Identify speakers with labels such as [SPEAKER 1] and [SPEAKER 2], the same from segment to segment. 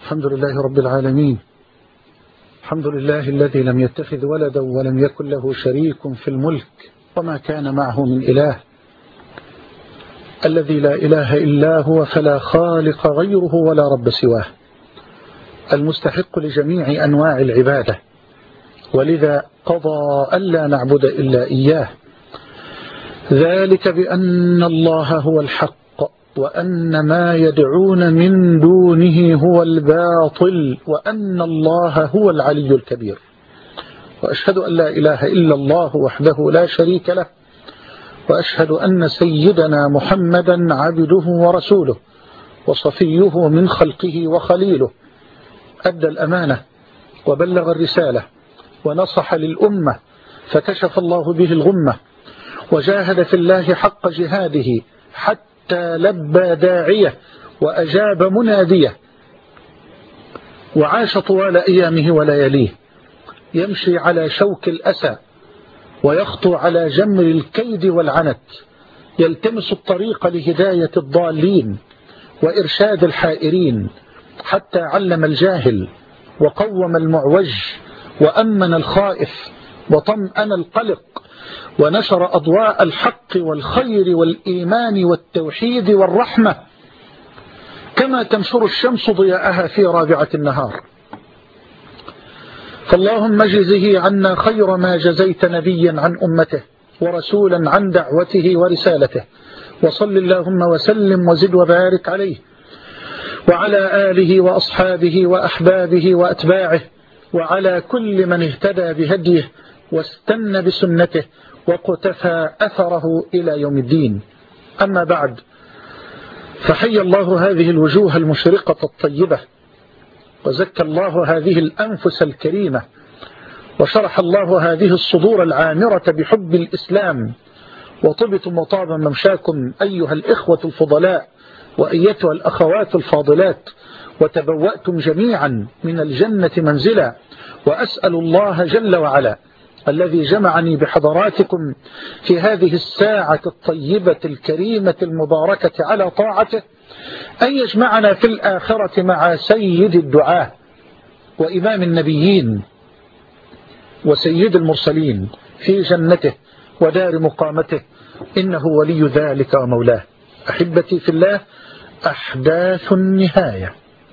[SPEAKER 1] الحمد لله رب العالمين. الحمد لله الذي لم يتخذ ولدا ولم يكن له شريك في الملك وما كان معه من إله، الذي لا إله إلا هو فلا خالق غيره ولا رب سواه، المستحق لجميع أنواع العبادة، ولذا قضى ألا نعبد إلا إياه، ذلك بأن الله هو الحق وأن ما يدعون من دونه هو الباطل وأن الله هو العلي الكبير. وأشهد أن لا إله إلا الله وحده لا شريك له، وأشهد أن سيدنا محمدا عبده ورسوله وصفيه من خلقه وخليله، أدى الأمانة وبلغ الرسالة ونصح للأمة فكشف الله به الغمة، وجاهد في الله حق جهاده حتى لبى داعيه وأجاب مناديه، وعاش طوال أيامه ولياليه يمشي على شوك الأسى ويخطو على جمر الكيد والعنت، يلتمس الطريق لهداية الضالين وإرشاد الحائرين، حتى علم الجاهل وقوم المعوج وأمن الخائف وطمأن القلق، ونشر أضواء الحق والخير والإيمان والتوحيد والرحمة كما تنشر الشمس ضياءها في رابعة النهار. فاللهم اجزه عنا خير ما جزيت نبيا عن أمته ورسولا عن دعوته ورسالته، وصل اللهم وسلم وزد وبارك عليه وعلى آله وأصحابه وأحبابه وأتباعه وعلى كل من اهتدى بهديه واستنى بسنته وقتفى أثره إلى يوم الدين. أما بعد، فحي الله هذه الوجوه المشرقة الطيبة، وزكى الله هذه الأنفس الكريمة، وشرح الله هذه الصدور العامرة بحب الإسلام، وطبتم وطاب ممشاكم أيها الإخوة الفضلاء وأيتها الأخوات الفاضلات، وتبوأتم جميعا من الجنة منزلا. وأسأل الله جل وعلا الذي جمعني بحضراتكم في هذه الساعة الطيبة الكريمة المباركة على طاعته أن يجمعنا في الآخرة مع سيد الدعاة وإمام النبيين وسيد المرسلين في جنته ودار مقامته، إنه ولي ذلك ومولاه. أحبتي في الله، أحداث النهاية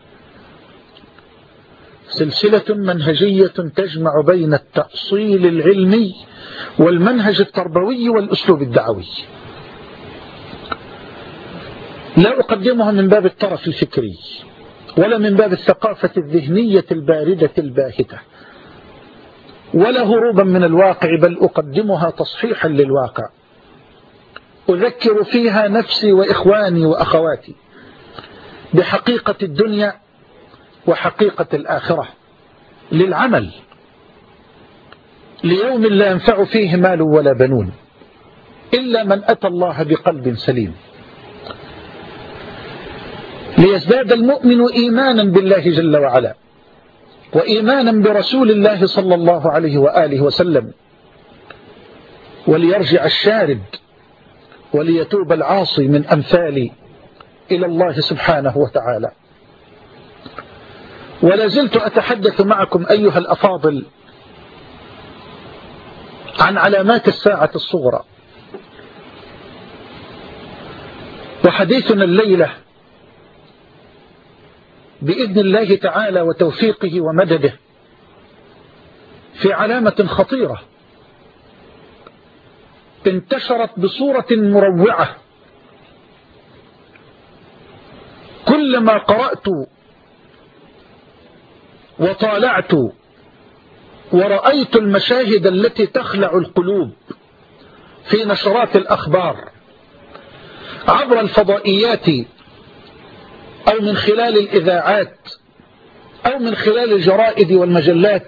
[SPEAKER 1] سلسلة منهجية تجمع بين التأصيل العلمي والمنهج التربوي والأسلوب الدعوي. لا أقدمها من باب الطرف الفكري ولا من باب الثقافة الذهنية الباردة الباهتة ولا هروبا من الواقع، بل أقدمها تصحيحا للواقع. أذكر فيها نفسي وإخواني وأخواتي بحقيقة الدنيا وحقيقة الآخرة، للعمل ليوم لا ينفع فيه مال ولا بنون إلا من أتى الله بقلب سليم، ليزداد المؤمن إيمانا بالله جل وعلا وإيمانا برسول الله صلى الله عليه وآله وسلم، وليرجع الشارد وليتوب العاصي من أمثالي إلى الله سبحانه وتعالى. ولا زلت أتحدث معكم أيها الأفاضل عن علامات الساعة الصغرى، وحديثنا الليلة بإذن الله تعالى وتوفيقه ومدده في علامة خطيرة انتشرت بصورة مروعة. كلما قرأت وطالعت ورأيت المشاهد التي تخلع القلوب في نشرات الأخبار عبر الفضائيات أو من خلال الإذاعات أو من خلال الجرائد والمجلات،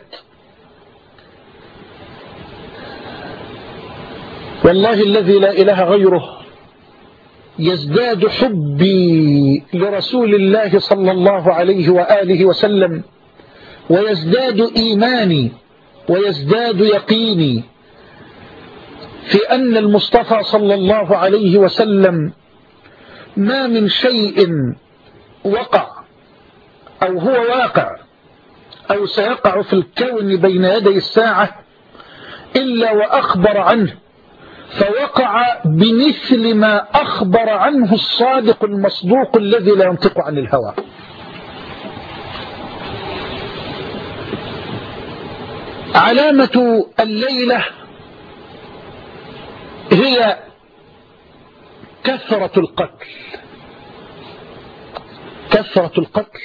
[SPEAKER 1] والله الذي لا إله غيره يزداد حبي لرسول الله صلى الله عليه وآله وسلم، ويزداد إيماني ويزداد يقيني في أن المصطفى صلى الله عليه وسلم ما من شيء وقع أو هو واقع أو سيقع في الكون بين يدي الساعة إلا وأخبر عنه، فوقع بمثل ما أخبر عنه الصادق المصدوق الذي لا ينطق عن الهوى. علامة الليلة هي كثرة القتل. كثرة القتل.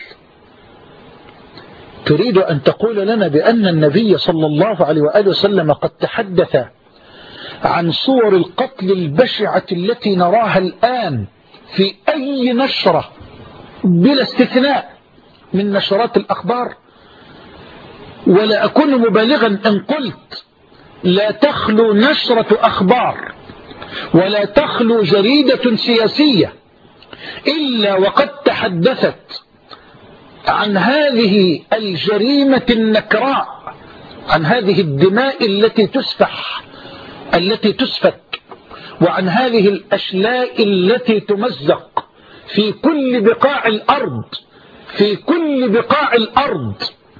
[SPEAKER 1] تريد أن تقول لنا بأن النبي صلى الله عليه وآله وسلم قد تحدث عن صور القتل البشعة التي نراها الآن في أي نشرة بلا استثناء من نشرات الأخبار؟ ولا أكون مبالغا إن قلت لا تخلو نشرة أخبار ولا تخلو جريدة سياسية إلا وقد تحدثت عن هذه الجريمة النكراء، عن هذه الدماء التي تسفك، وعن هذه الأشلاء التي تمزق في كل بقاع الأرض، في كل بقاع الأرض.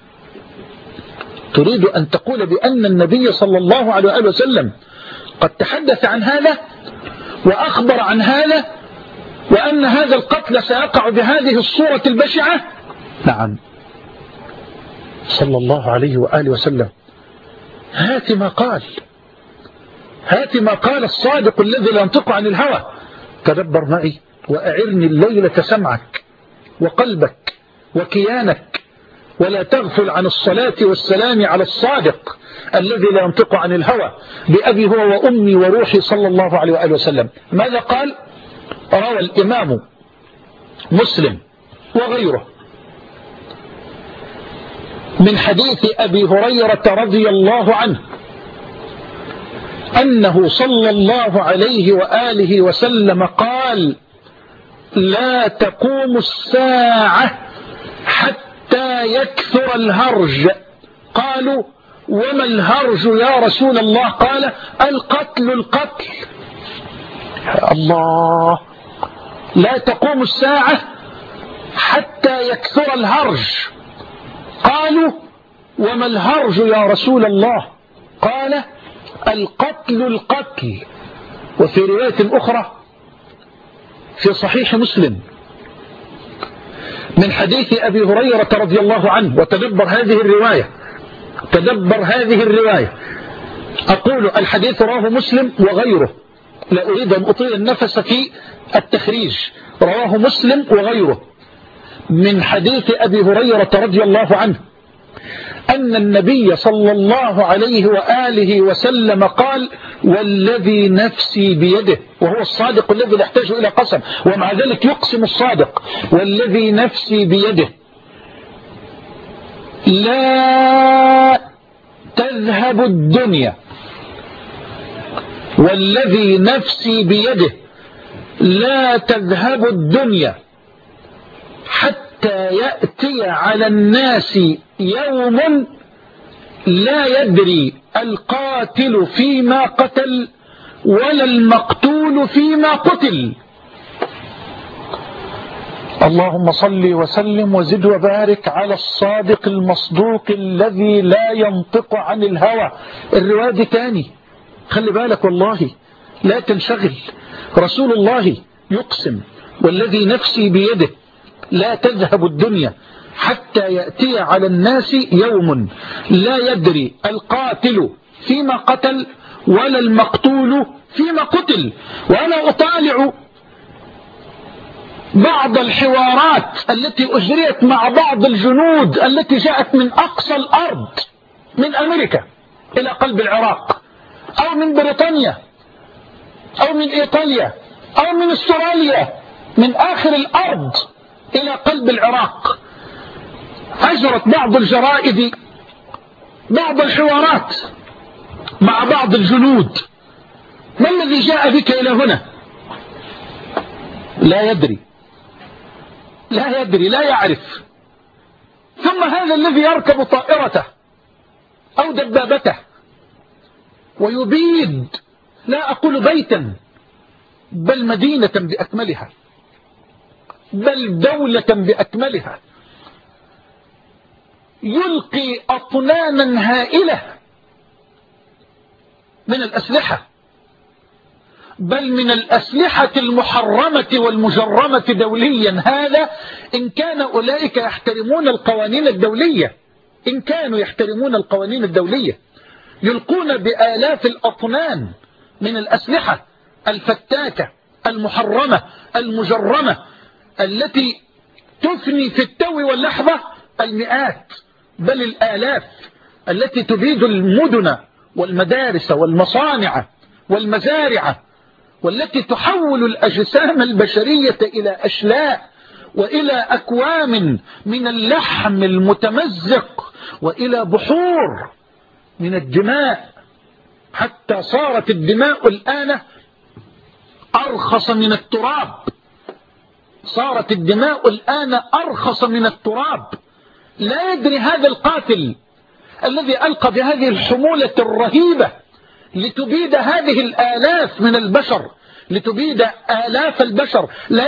[SPEAKER 1] تريد أن تقول بأن النبي صلى الله عليه وسلم قد تحدث عن هذا وأخبر عن هذا، وأن هذا القتل سيقع بهذه الصورة البشعة؟ نعم، صلى الله عليه وآله وسلم. هات ما قال، هات ما قال الصادق الذي لا ينطق عن الهوى. تدبر معي وأعرني الليلة سمعك وقلبك وكيانك، ولا تغفل عن الصلاة والسلام على الصادق الذي لا ينطق عن الهوى، بأبي هو وأمي وروحي صلى الله عليه وآله وسلم. ماذا قال؟ روى الإمام مسلم وغيره من حديث أبي هريرة رضي الله عنه أنه صلى الله عليه وآله وسلم قال: لا تقوم الساعة حتى يكثر الهرج. قالوا: وما الهرج يا رسول الله؟ قال: القتل. الله، لا تقوم الساعة حتى يكثر الهرج. قالوا: وما الهرج يا رسول الله؟ قال: القتل. وفي رواية أخرى في صحيح مسلم من حديث أبي هريرة رضي الله عنه، وتدبر هذه الرواية، أقول الحديث رواه مسلم وغيره، لا أريد أن أطيل النفس في التخريج، رواه مسلم وغيره من حديث أبي هريرة رضي الله عنه أن النبي صلى الله عليه وآله وسلم قال: والذي نفسي بيده، وهو الصادق الذي لا يحتاج إلى قسم، ومع ذلك يقسم الصادق: والذي نفسي بيده لا تذهب الدنيا، والذي نفسي بيده لا تذهب الدنيا حتى يأتي على الناس يوم لا يدري القاتل فيما قتل ولا المقتول فيما قتل. اللهم صل وسلم وزد وبارك على الصادق المصدوق الذي لا ينطق عن الهوى. الرواية دي تاني، خلي بالك والله، لا تنشغل. رسول الله يقسم: والذي نفسي بيده لا تذهب الدنيا حتى يأتي على الناس يوم لا يدري القاتل فيما قتل ولا المقتول فيما قتل. وأنا أطالع بعض الحوارات التي أجريت مع بعض الجنود التي جاءت من أقصى الأرض، من أمريكا إلى قلب العراق، أو من بريطانيا، أو من إيطاليا، أو من استراليا، من آخر الأرض إلى قلب العراق. أجرت بعض الجرائد بعض الحوارات مع بعض الجنود: ما الذي جاء بك إلى هنا؟ لا يدري، لا يعرف. ثم هذا الذي يركب طائرته أو دبابته ويبيد، لا أقول بيتا، بل مدينة بأكملها، بل دولة بأكملها، يلقي أطنانا هائلة من الأسلحة، بل من الأسلحة المحرمة والمجرمة دوليا. هذا إن كان أولئك يحترمون القوانين الدولية، إن كانوا يحترمون القوانين الدولية، يلقون بآلاف الأطنان من الأسلحة الفتاكة المحرمة المجرمة التي تفني في التو واللحظة المئات بل الآلاف، التي تبيد المدن والمدارس والمصانع والمزارع، والتي تحول الأجسام البشرية إلى أشلاء وإلى أكوام من اللحم المتمزق وإلى بحور من الدماء، حتى صارت الدماء الآن أرخص من التراب، صارت الدماء الآن أرخص من التراب. لا يدري هذا القاتل الذي ألقى بهذه الحمولة الرهيبة لتبيد هذه الآلاف من البشر، لتبيد آلاف البشر،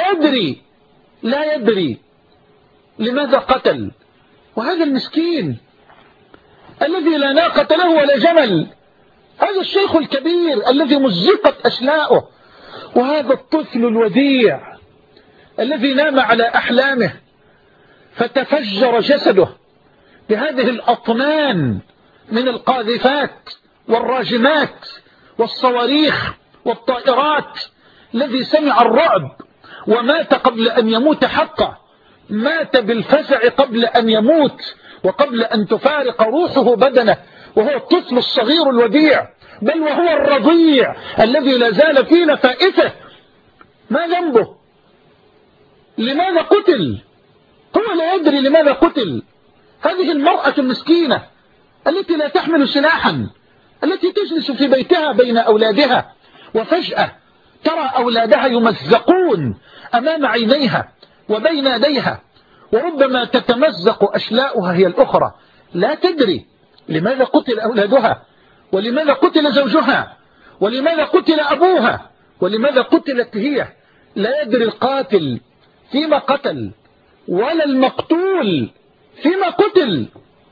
[SPEAKER 1] لا يدري لماذا قتل. وهذا المسكين الذي لا ناقة له ولا جمل، هذا الشيخ الكبير الذي مزقت أشلاؤه، وهذا الطفل الوديع الذي نام على أحلامه فتفجر جسده بهذه الأطنان من القاذفات والراجمات والصواريخ والطائرات، الذي سمع الرعب ومات قبل أن يموت حقه، مات بالفزع قبل أن يموت وقبل أن تفارق روحه بدنه، وهو الطفل الصغير الوديع، بل وهو الرضيع الذي لا زال في نفائته. ما ذنبه؟ لماذا قتل؟ هو لا يدري لماذا قتل. هذه المرأة المسكينة التي لا تحمل سلاحا، التي تجلس في بيتها بين أولادها، وفجأة ترى أولادها يمزقون أمام عينيها وبين يديها، وربما تتمزق أشلاؤها هي الأخرى، لا تدري لماذا قتل أولادها، ولماذا قتل زوجها، ولماذا قتل أبوها، ولماذا قتلت هي. لا يدري القاتل فيما قتل ولا المقتول فيما قتل.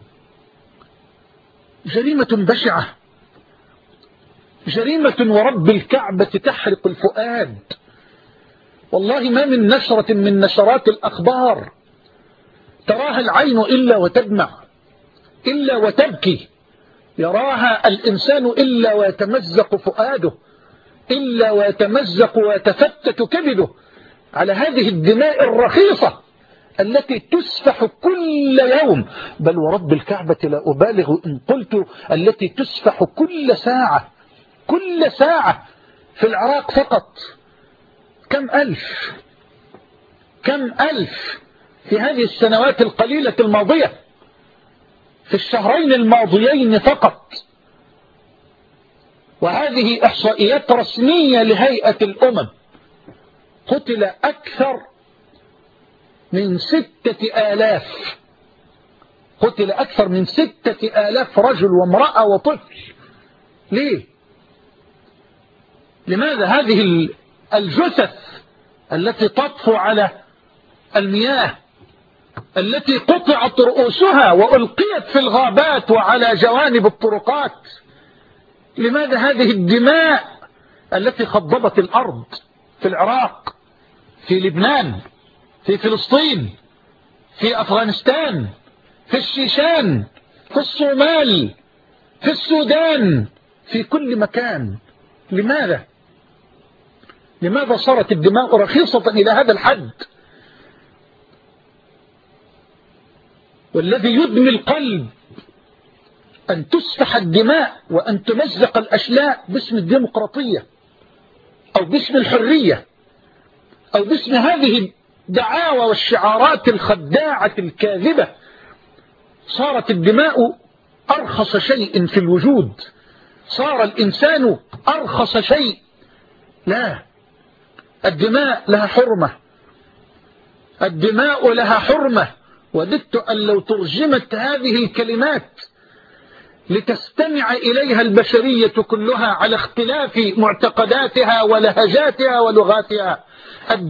[SPEAKER 1] جريمة بشعة، جريمة ورب الكعبة تحرق الفؤاد. والله ما من نشرة من نشرات الأخبار تراها العين إلا وتدمع، إلا وتبكي، يراها الإنسان إلا ويتمزق فؤاده، إلا ويتمزق ويتفتت كبده على هذه الدماء الرخيصة التي تسفح كل يوم، بل ورب الكعبة لا أبالغ إن قلت التي تسفح كل ساعة، كل ساعة. في العراق فقط كم ألف في هذه السنوات القليلة الماضية، في الشهرين الماضيين فقط، وهذه إحصائيات رسمية لهيئة الأمم. قتل أكثر من 6,000، قتل أكثر من 6,000 رجل وامرأة وطفل. ليه؟ لماذا هذه الجثث التي تطفو على المياه، التي قطعت رؤوسها وألقيت في الغابات وعلى جوانب الطرقات، لماذا هذه الدماء التي خضبت الأرض في العراق، في لبنان، في فلسطين، في أفغانستان، في الشيشان، في الصومال، في السودان، في كل مكان؟ لماذا صارت الدماء رخيصة إلى هذا الحد؟ والذي يدمي القلب أن تسفح الدماء وأن تمزق الأشلاء باسم الديمقراطية أو باسم الحرية أو باسم هذه الدعاوى والشعارات الخداعة الكاذبة. صارت الدماء أرخص شيء في الوجود، صار الإنسان أرخص شيء. لا، الدماء لها حرمة، الدماء لها حرمة. وددت أن لو ترجمت هذه الكلمات لتستمع إليها البشرية كلها على اختلاف معتقداتها ولهجاتها ولغاتها.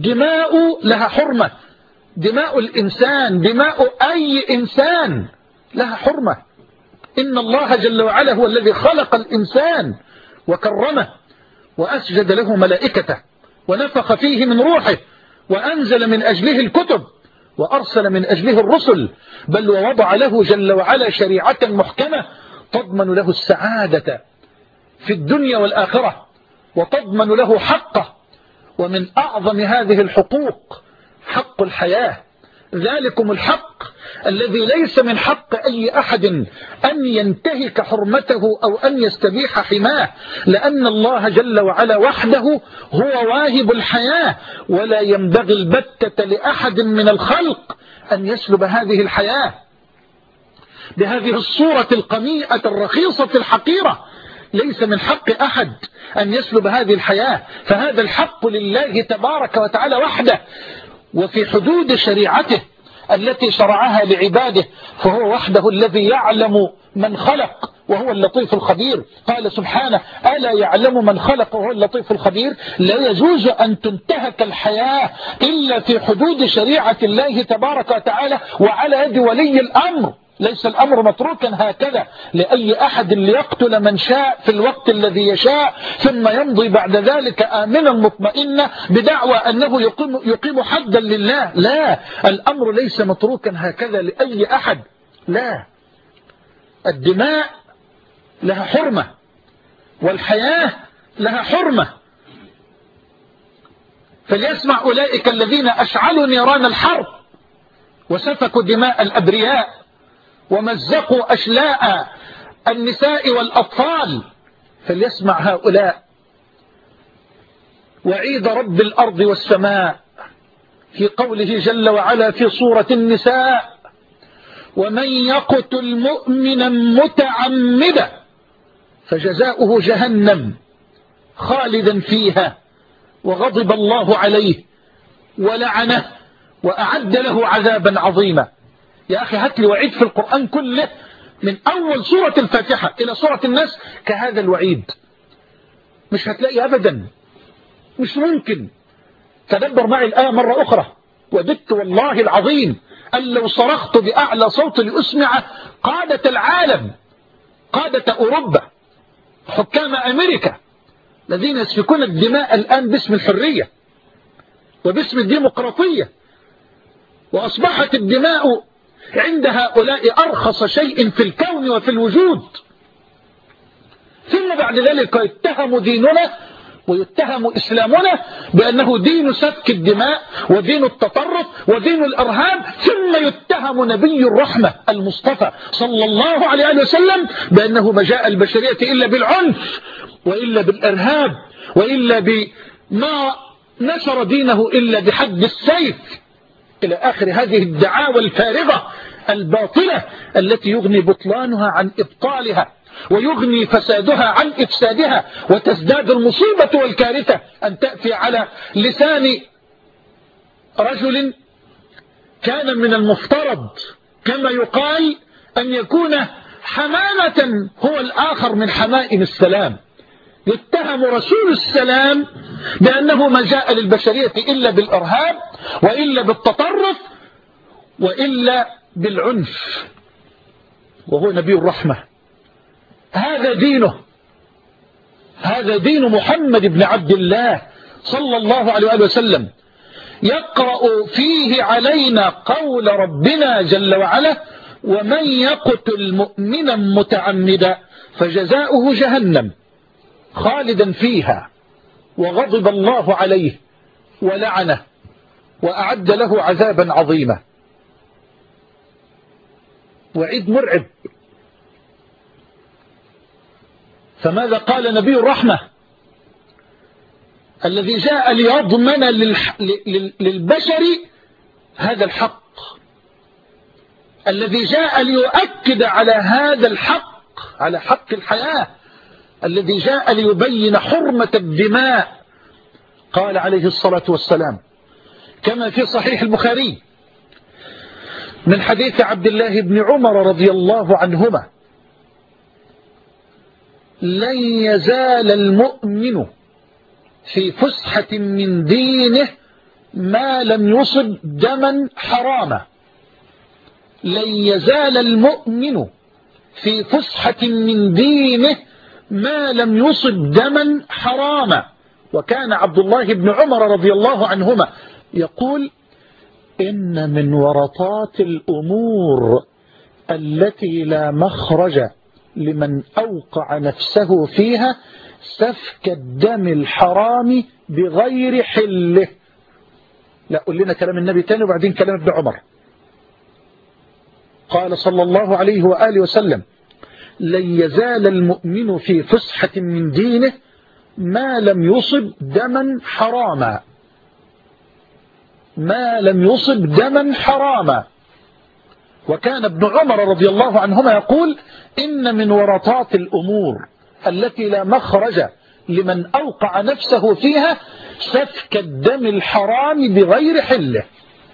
[SPEAKER 1] الدماء لها حرمة، دماء الإنسان، دماء أي إنسان لها حرمة. إن الله جل وعلا هو الذي خلق الإنسان وكرمه وأسجد له ملائكته ونفخ فيه من روحه وأنزل من أجله الكتب وأرسل من أجله الرسل، بل ووضع له جل وعلا شريعة محكمة تضمن له السعادة في الدنيا والآخرة وتضمن له حقه. ومن أعظم هذه الحقوق حق الحياة، ذلكم الحق الذي ليس من حق أي أحد أن ينتهك حرمته أو أن يستبيح حماه، لأن الله جل وعلا وحده هو واهب الحياة، ولا ينبغي البتة لأحد من الخلق أن يسلب هذه الحياة بهذه الصورة القميئة الرخيصة الحقيرة. ليس من حق أحد أن يسلب هذه الحياة، فهذا الحق لله تبارك وتعالى وحده وفي حدود شريعته التي شرعها لعباده، فهو وحده الذي يعلم من خلق وهو اللطيف الخبير. قال سبحانه: ألا يعلم من خلق وهو اللطيف الخبير. لا يجوز أن تنتهك الحياة إلا في حدود شريعة الله تبارك وتعالى وعلى يد ولي الأمر. ليس الأمر متروكا هكذا لأي أحد ليقتل من شاء في الوقت الذي يشاء ثم يمضي بعد ذلك آمنا مطمئنا بدعوى أنه يقيم حدا لله. لا، الأمر ليس متروكا هكذا لأي أحد. لا، الدماء لها حرمة والحياة لها حرمة. فليسمع أولئك الذين أشعلوا نيران الحرب وسفكوا دماء الأبرياء ومزقوا أشلاء النساء والأطفال، فليسمع هؤلاء وعيد رب الأرض والسماء في قوله جل وعلا في سورة النساء: ومن يقتل مؤمنا متعمدا فجزاؤه جهنم خالدا فيها وغضب الله عليه ولعنه وأعد له عذابا عظيما. يا أخي هات لي وعيد في القرآن كله من أول سورة الفاتحة إلى سورة الناس كهذا الوعيد، مش هتلاقي أبدا، مش ممكن. تدبر معي الآية مرة أخرى. وددت والله العظيم أن لو صرخت بأعلى صوت لأسمع قادة العالم، قادة أوروبا، حكام أمريكا الذين يسفكون الدماء الآن باسم الحرية وباسم الديمقراطية، وأصبحت الدماء عند هؤلاء أرخص شيء في الكون وفي الوجود، ثم بعد ذلك يتهم ديننا ويتهم إسلامنا بأنه دين سفك الدماء ودين التطرف ودين الإرهاب، ثم يتهم نبي الرحمة المصطفى صلى الله عليه وسلم بأنه ما جاء البشرية إلا بالعنف وإلا بالإرهاب وإلا بما نشر دينه إلا بحد السيف، إلى آخر هذه الدعاوى الفارغة الباطلة التي يغني بطلانها عن إبطالها ويغني فسادها عن إفسادها، وتزداد المصيبة والكارثة أن تأتي على لسان رجل كان من المفترض كما يقال أن يكون حمامة هو الآخر من حمائم السلام، يتهم رسول السلام بأنه ما جاء للبشرية إلا بالإرهاب وإلا بالتطرف وإلا بالعنف، وهو نبي الرحمة. هذا دينه، هذا دين محمد بن عبد الله صلى الله عليه وسلم. يقرأ فيه علينا قول ربنا جل وعلا: ومن يقتل مؤمنا متعمدا فجزاؤه جهنم خالدا فيها وغضب الله عليه ولعنه وأعد له عذابا عظيما. وعيد مرعب. فماذا قال نبي الرحمة الذي جاء ليضمن للبشر هذا الحق، الذي جاء ليؤكد على هذا الحق، على حق الحياة، الذي جاء ليبين حرمة الدماء؟ قال عليه الصلاة والسلام كما في صحيح البخاري من حديث عبد الله بن عمر رضي الله عنهما: لن يزال المؤمن في فسحة من دينه ما لم يصب دما حراما. لن يزال المؤمن في فسحة من دينه ما لم يصب دما حراما. وكان عبد الله بن عمر رضي الله عنهما يقول إن من ورطات الأمور التي لا مخرج لمن أوقع نفسه فيها سفك الدم الحرام بغير حله. لا قل لنا كلام النبي تاني وبعدين كلام ابن عمر. قال صلى الله عليه وآله وسلم لن يزال المؤمن في فسحة من دينه ما لم يصب دما حراما، ما لم يصب دما حراما. وكان ابن عمر رضي الله عنهما يقول إن من ورطات الأمور التي لا مخرج لمن أوقع نفسه فيها سفك الدم الحرام بغير حله.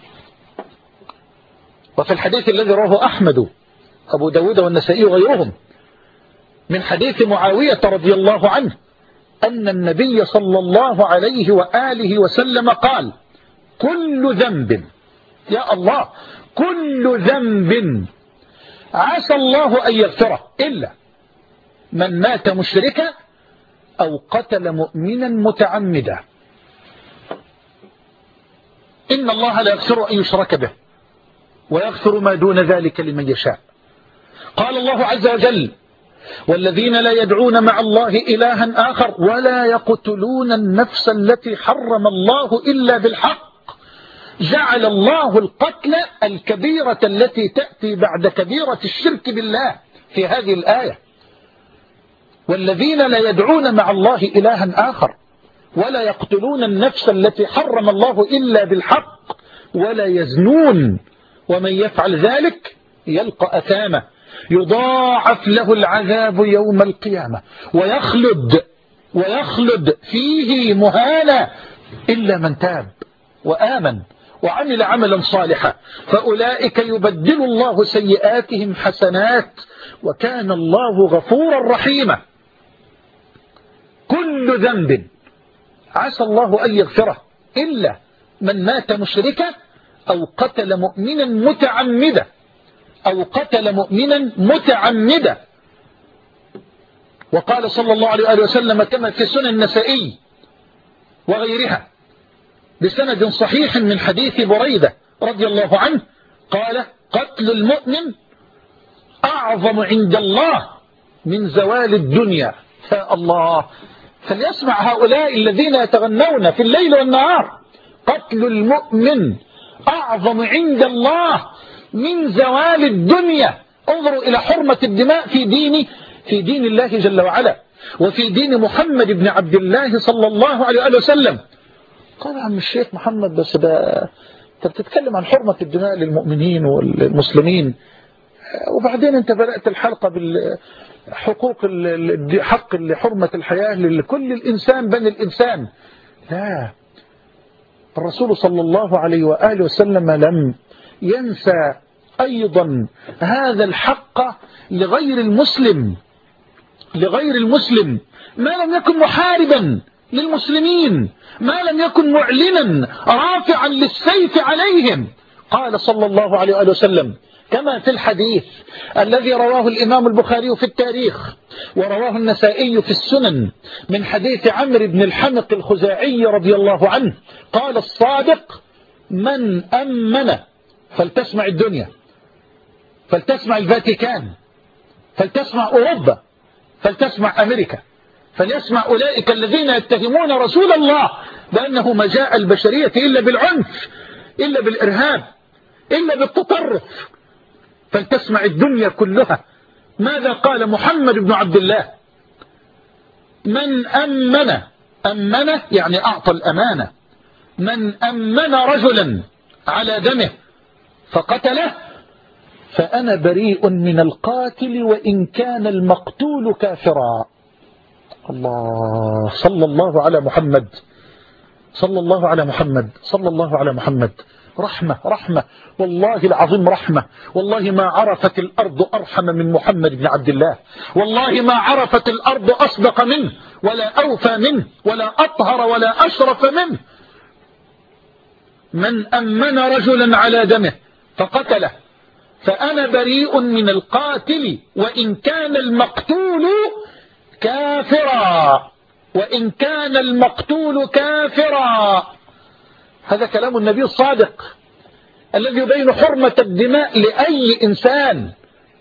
[SPEAKER 1] وفي الحديث الذي رواه أحمد أبو داود والنسائي وغيرهم من حديث معاوية رضي الله عنه أن النبي صلى الله عليه وآله وسلم قال كل ذنب، يا الله، كل ذنب عسى الله أن يغفره إلا من مات مشركا أو قتل مؤمنا متعمدا. إن الله لا يغفر أن يشرك به ويغفر ما دون ذلك لمن يشاء. قال الله عز وجل والذين لا يدعون مع الله إلها آخر ولا يقتلون النفس التي حرم الله إلا بالحق جعل الله القتل الكبيرة التي تأتي بعد كبيرة الشرك بالله في هذه الآية. والذين لا يدعون مع الله إلها آخر ولا يقتلون النفس التي حرم الله إلا بالحق ولا يزنون ومن يفعل ذلك يلقى أثاما يضاعف له العذاب يوم القيامة ويخلد فيه مهانا إلا من تاب وآمن وعمل عملا صالحا فأولئك يبدل الله سيئاتهم حسنات وكان الله غفورا رحيما. كل ذنب عسى الله أن يغفره إلا من مات مشركا أو قتل مؤمنا متعمدا وقال صلى الله عليه وآله وسلم كما في سنن النسائي وغيرها بسند صحيح من حديث بريدة رضي الله عنه قال قتل المؤمن أعظم عند الله من زوال الدنيا. يا الله، فليسمع هؤلاء الذين يتغنون في الليل والنهار قتل المؤمن أعظم عند الله من زوال الدنيا. انظروا إلى حرمة الدماء في دين الله جل وعلا وفي دين محمد بن عبد الله صلى الله عليه وسلم. قال عم الشيخ محمد بس ده انت بتتكلم عن حرمة الدماء للمؤمنين والمسلمين وبعدين انت بدأت الحلقة بالحقوق حق لحرمة الحياة لكل الإنسان بني الإنسان. لا، الرسول صلى الله عليه وآله وسلم لم ينسى أيضا هذا الحق لغير المسلم ما لم يكن محاربا للمسلمين، ما لم يكن معلنا رافعا للسيف عليهم. قال صلى الله عليه وآله وسلم كما في الحديث الذي رواه الإمام البخاري في التاريخ ورواه النسائي في السنن من حديث عمرو بن الحمق الخزاعي رضي الله عنه قال الصادق من أمن، فلتسمع الدنيا، فلتسمع الفاتيكان، فلتسمع أوروبا، فلتسمع أمريكا، فليسمع أولئك الذين يتهمون رسول الله بأنه ما جاء البشرية إلا بالعنف، إلا بالإرهاب، إلا بالتطرف. فلتسمع الدنيا كلها ماذا قال محمد بن عبد الله من أمن يعني أعطى الأمانة، من أمن رجلا على دمه فقتله فأنا بريء من القاتل وإن كان المقتول كافرا. الله، صلى الله على محمد، صلى الله على محمد، صلى الله على محمد. رحمة والله العظيم رحمة. والله ما عرفت الأرض أرحم من محمد بن عبد الله، والله ما عرفت الأرض أصدق منه ولا أوفى منه ولا أطهر ولا أشرف منه. من أمن رجلا على دمه فقتله فأنا بريء من القاتل وإن كان المقتول كافرا، وإن كان المقتول كافرا. هذا كلام النبي الصادق الذي يبين حرمة الدماء لأي إنسان.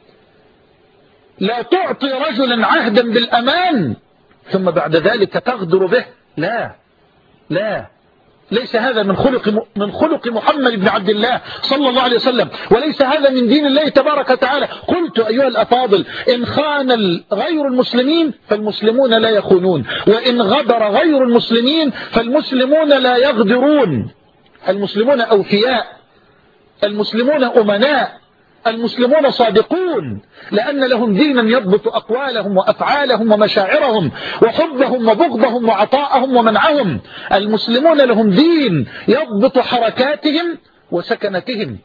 [SPEAKER 1] لا تعطي رجلا عهدا بالأمان ثم بعد ذلك تغدر به، لا لا، ليس هذا من خلق محمد بن عبد الله صلى الله عليه وسلم، وليس هذا من دين الله تبارك وتعالى. قلت أيها الأفاضل، إن خان غير المسلمين فالمسلمون لا يخونون، وإن غدر غير المسلمين فالمسلمون لا يغدرون. المسلمون أوفياء، المسلمون أمناء، المسلمون صادقون، لأن لهم دينا يضبط أقوالهم وأفعالهم ومشاعرهم وحبهم وبغضهم وعطاءهم ومنعهم. المسلمون لهم دين يضبط حركاتهم وسكنتهم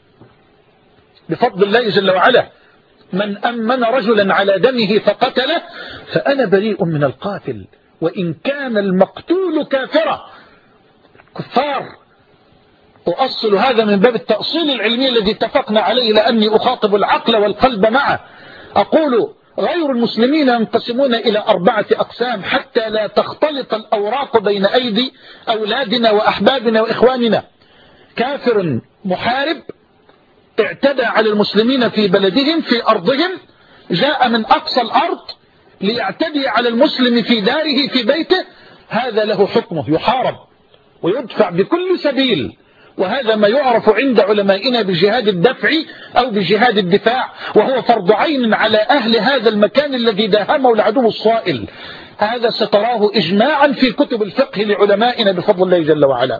[SPEAKER 1] بفضل الله جل وعلا. من أمن رجلا على دمه فقتله فأنا بريء من القاتل وإن كان المقتول كافرا. كفار. أؤصل هذا من باب التأصيل العلمي الذي اتفقنا عليه، لأني أخاطب العقل والقلب معه. أقول غير المسلمين ينقسمون إلى 4 أقسام حتى لا تختلط الأوراق بين أيدي أولادنا وأحبابنا وإخواننا. كافر محارب اعتدى على المسلمين في بلدهم في أرضهم، جاء من أقصى الأرض ليعتدي على المسلم في داره في بيته، هذا له حكمه، يحارب ويدفع بكل سبيل. وهذا ما يعرف عند علمائنا بجهاد الدفع أو بجهاد الدفاع، وهو فرض عين على أهل هذا المكان الذي داهمه العدو الصائل. هذا ستراه إجماعا في كتب الفقه لعلمائنا بفضل الله جل وعلا.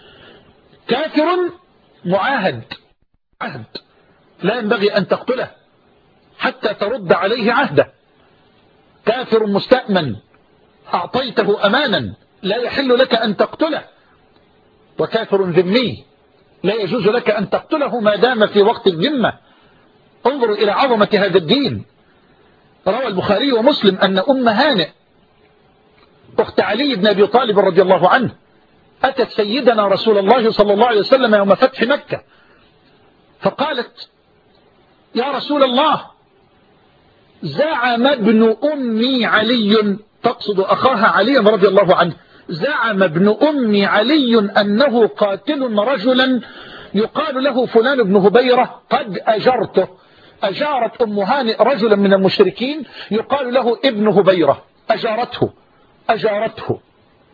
[SPEAKER 1] كافر معاهد، عهد لا ينبغي أن تقتله حتى ترد عليه عهده. كافر مستأمن أعطيته أمانا لا يحل لك أن تقتله. وكافر ذمي لا يجوز لك أن تقتله ما دام في وقت الذمة. انظروا إلى عظمة هذا الدين. روى البخاري ومسلم أن أم هانئ أخت علي بن أبي طالب رضي الله عنه أتت سيدنا رسول الله صلى الله عليه وسلم يوم فتح مكة، فقالت: يا رسول الله، زعم ابن أمي علي، تقصد أخاها علي رضي الله عنه، زعم ابن أمي علي أنه قاتل رجلا يقال له فلان بن هبيرة قد أجرته. أجارت أم هانئ رجلا من المشركين يقال له ابن هبيرة، أجارته.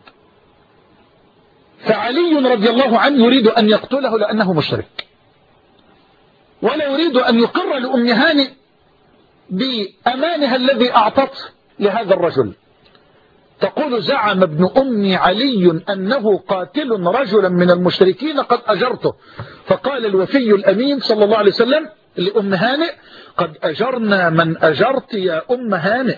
[SPEAKER 1] فعلي رضي الله عنه يريد أن يقتله لأنه مشرك، ولا يريد أن يقر لأم هانئ بأمانها الذي أعطته لهذا الرجل. تقول: زعم ابن أمي علي أنه قاتل رجلا من المشركين قد أجرته. فقال الوفي الأمين صلى الله عليه وسلم لأم هانئ: قد أجرنا من أجرت يا أم هانئ،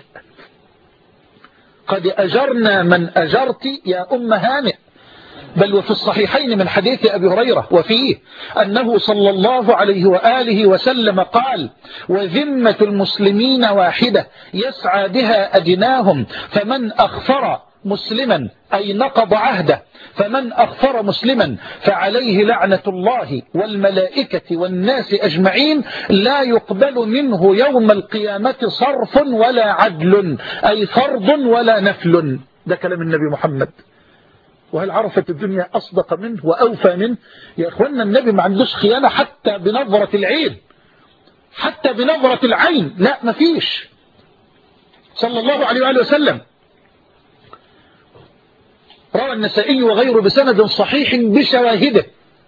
[SPEAKER 1] قد أجرنا من أجرت يا أم هانئ. بل وفي الصحيحين من حديث أبي هريرة وفيه أنه صلى الله عليه وآله وسلم قال: وذمة المسلمين واحدة يسعى بها أدناهم، فمن أخفر مسلما أي نقض عهده، فمن أخفر مسلما فعليه لعنة الله والملائكة والناس أجمعين، لا يقبل منه يوم القيامة صرف ولا عدل، أي فرض ولا نفل. ده كلام النبي محمد. وهل عرفت الدنيا أصدق منه وأوفى منه؟ يا أخوانا، النبي ما عندوش خيانة حتى بنظرة العين، حتى بنظرة العين، لا ما فيش، صلى الله عليه وآله وسلم. روى النسائي وغيره بسند صحيح بشواهده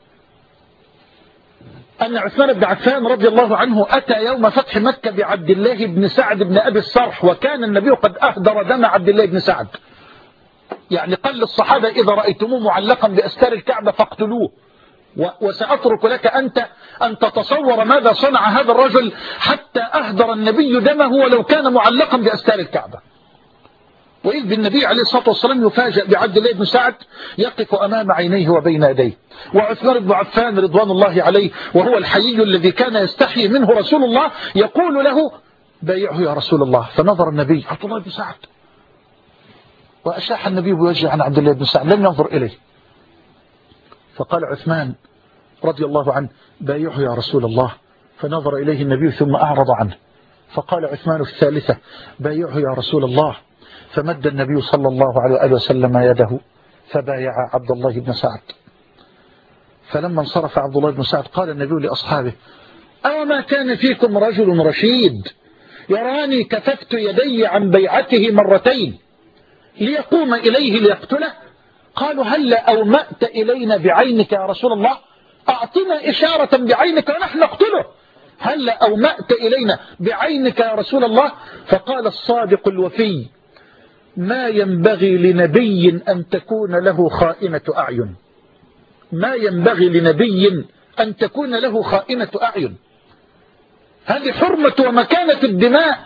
[SPEAKER 1] أن عثمان بن عفان رضي الله عنه أتى يوم فتح مكة بعبد الله بن سعد بن أبي الصرح، وكان النبي قد أهدر دم عبد الله بن سعد. يعني قال للصحابة: إذا رأيتموه معلقا بأستار الكعبة فاقتلوه. وسأترك لك أنت أن تتصور ماذا صنع هذا الرجل حتى أهدر النبي دمه ولو كان معلقا بأستار الكعبة. وإذ بالنبي عليه الصلاة والسلام يفاجأ بعبد الله بن سعد يقف أمام عينيه وبين يديه، وعثمان بن عفان رضوان الله عليه وهو الحيي الذي كان يستحي منه رسول الله يقول له: بايعه يا رسول الله. فنظر النبي: عبد الله بن سعد، وأشاح النبي بوجهه عن عبد الله بن سعد، لم ينظر إليه. فقال عثمان رضي الله عنه: بايعه يا رسول الله. فنظر إليه النبي ثم أعرض عنه، فقال عثمان في الثالثة: بايعه يا رسول الله. فمد النبي صلى الله عليه وسلم يده فبايع عبد الله بن سعد. فلما انصرف عبد الله بن سعد قال النبي لأصحابه: أما كان فيكم رجل رشيد يراني كففت يدي عن بيعته مرتين ليقوم إليه ليقتله؟ قالوا: هل أومأت إلينا بعينك يا رسول الله؟ أعطنا إشارة بعينك ونحن نقتله. هل أومأت إلينا بعينك يا رسول الله؟ فقال الصادق الوفي: ما ينبغي لنبي أن تكون له خائنة أعين. ما ينبغي لنبي أن تكون له خائنة أعين. هذه حرمة ومكانة الدماء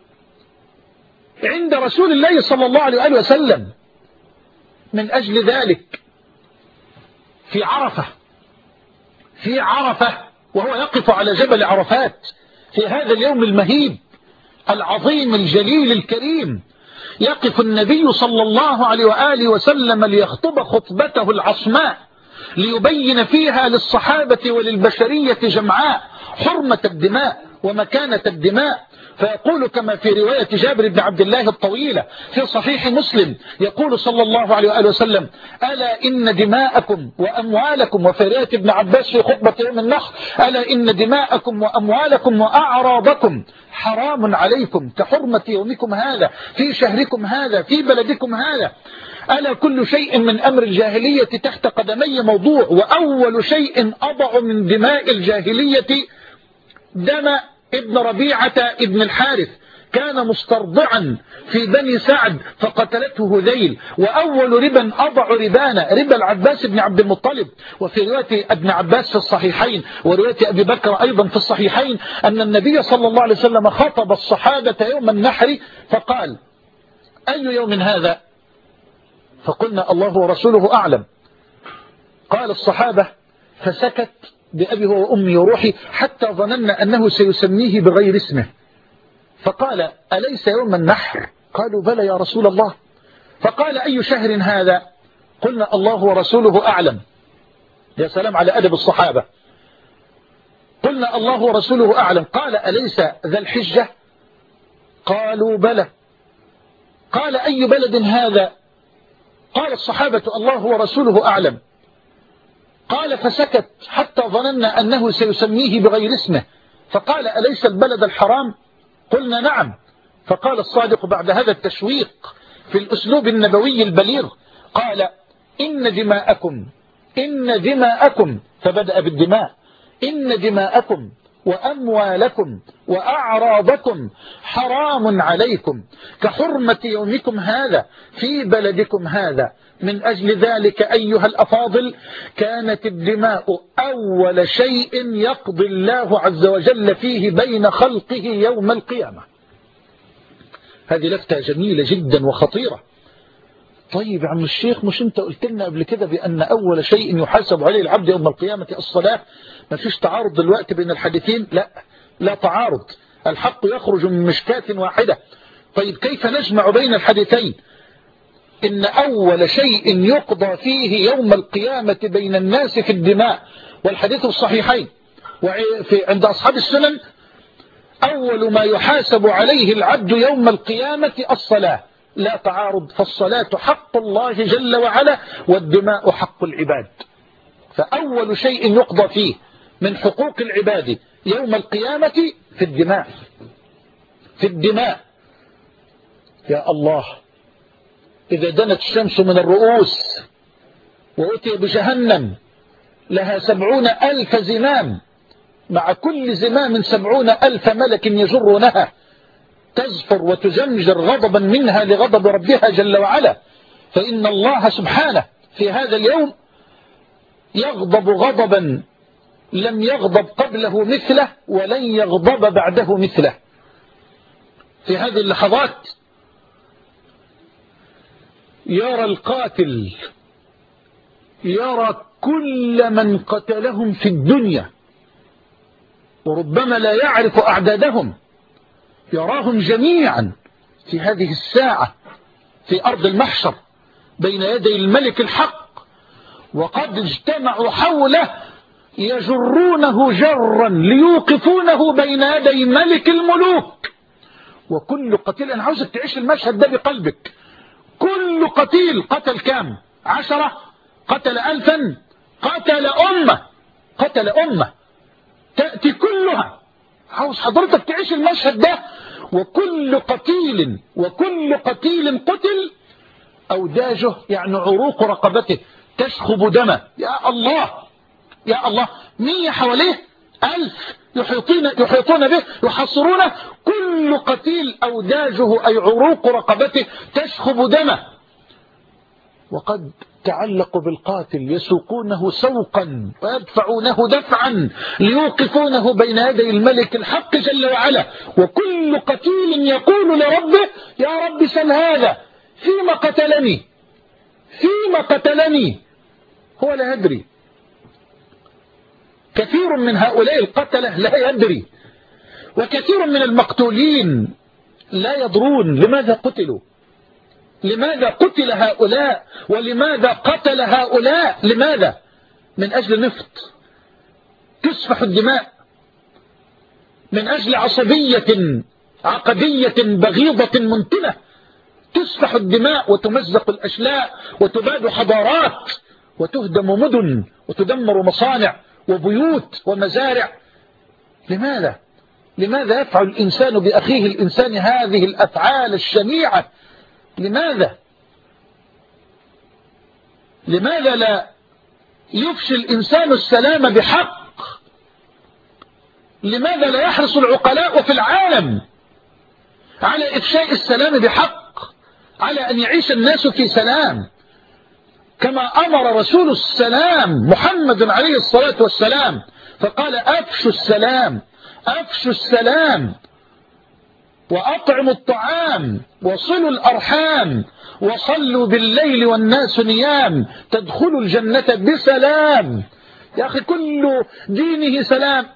[SPEAKER 1] عند رسول الله صلى الله عليه وسلم. من أجل ذلك في عرفة وهو يقف على جبل عرفات في هذا اليوم المهيب العظيم الجليل الكريم، يقف النبي صلى الله عليه وآله وسلم ليخطب خطبته العصماء ليبين فيها للصحابة وللبشرية جمعاء حرمة الدماء ومكانة الدماء. فيقول كما في رواية جابر بن عبد الله الطويلة في صحيح مسلم، يقول صلى الله عليه وآله وسلم: ألا إن دماءكم وأموالكم، وفي رواية ابن عباس في خطبة يوم النحر: ألا إن دماءكم وأموالكم وأعراضكم حرام عليكم كحرمة يومكم هذا في شهركم هذا في بلدكم هذا. ألا كل شيء من أمر الجاهلية تحت قدمي موضوع، وأول شيء أضع من دماء الجاهلية دم ابن ربيعة ابن الحارث، كان مسترضعا في بني سعد فقتلته هذيل. وأول ربا أضع ربانا ربا العباس بن عبد المطلب. وفي رواية ابن عباس في الصحيحين ورواية أبي بكر أيضا في الصحيحين أن النبي صلى الله عليه وسلم خطب الصحابة يوم النحر فقال: أي يوم هذا؟ فقلنا: الله ورسوله أعلم. قال الصحابة فسكت بأبي هو وأمي وروحي حتى ظننا أنه سيسميه بغير اسمه، فقال: أليس يوم النحر؟ قالوا: بلى يا رسول الله. فقال: أي شهر هذا؟ قلنا: الله ورسوله أعلم. يا سلام على أدب الصحابة. قلنا: الله ورسوله أعلم. قال: أليس ذا الحجة؟ قالوا: بلى. قال: أي بلد هذا؟ قال الصحابة: الله ورسوله أعلم. قال فسكت حتى ظننا أنه سيسميه بغير اسمه، فقال: أليس البلد الحرام؟ قلنا: نعم. فقال الصادق بعد هذا التشويق في الأسلوب النبوي البليغ، قال: إن دماءكم، فبدأ بالدماء: إن دماءكم وأموالكم وأعراضكم حرام عليكم كحرمة يومكم هذا في بلدكم هذا. من أجل ذلك أيها الأفاضل كانت الدماء أول شيء يقضي الله عز وجل فيه بين خلقه يوم القيامة. هذه لفتة جميلة جدا وخطيرة. طيب يا عم الشيخ، مش انت قلت لنا قبل كده بأن أول شيء يحاسب عليه العبد يوم القيامة الصلاة؟ ما فيش تعارض دلوقتي بين الحديثين؟ لا تعارض، الحق يخرج من مشكاة واحدة. طيب كيف نجمع بين الحديثين؟ إن أول شيء يقضى فيه يوم القيامة بين الناس في الدماء، والحديث الصحيحين عند أصحاب السنن: أول ما يحاسب عليه العبد يوم القيامة الصلاة. لا تعارض، فالصلاة حق الله جل وعلا والدماء حق العباد. فأول شيء يقضى فيه من حقوق العباد يوم القيامة في الدماء. يا الله، إذا دنت الشمس من الرؤوس وأتي بجهنم لها 70,000 زمام، مع كل زمام 70,000 ملك يجرونها، تزفر وتزمجر غضبا منها لغضب ربها جل وعلا. فإن الله سبحانه في هذا اليوم يغضب غضبا لم يغضب قبله مثله ولن يغضب بعده مثله. في هذه اللحظات يرى القاتل، يرى كل من قتلهم في الدنيا، وربما لا يعرف أعدادهم، يراهم جميعا في هذه الساعة في أرض المحشر بين يدي الملك الحق، وقد اجتمعوا حوله يجرونه جرا ليوقفونه بين يدي ملك الملوك. وكل قتيل، أنا عاوزك تعيش المشهد ده بقلبك، كل قتيل قتل كام؟ 10، قتل 1000، قتل أمة تأتي كلها. عاوز حضرتك تعيش المشهد ده. وكل قتيل قتل أوداجه، يعني عروق رقبته تشخب دمه. يا الله يا الله، 100 حواليه، 1000 يحيطون به يحصرونه. كل قتيل أوداجه أي عروق رقبته تشخب دمه. وقد تعلقوا بالقاتل يسوقونه سوقا ويدفعونه دفعا ليوقفونه بين يدي الملك الحق جل وعلا. وكل قتيل يقول لربه: يا رب سل هذا فيما قتلني. هو لا يدري. كثير من هؤلاء القتلة لا يدري، وكثير من المقتولين لا يدرون لماذا قتلوا، لماذا قتل هؤلاء، ولماذا قتل هؤلاء. لماذا؟ من أجل نفط تسفح الدماء، من أجل عقدية بغيضة منتنة تسفح الدماء وتمزق الأشلاء وتباد حضارات وتهدم مدن وتدمر مصانع وبيوت ومزارع. لماذا يفعل الإنسان بأخيه الإنسان هذه الأفعال الشنيعة؟ لماذا لا يفشي الإنسان السلام بحق؟ لماذا لا يحرص العقلاء في العالم على إفشاء السلام بحق، على أن يعيش الناس في سلام كما أمر رسول السلام محمد عليه الصلاة والسلام، فقال: أفشوا السلام وأطعموا الطعام وصلوا الأرحام وصلوا بالليل والناس نيام تدخلوا الجنة بسلام. يا أخي كل دينه سلام.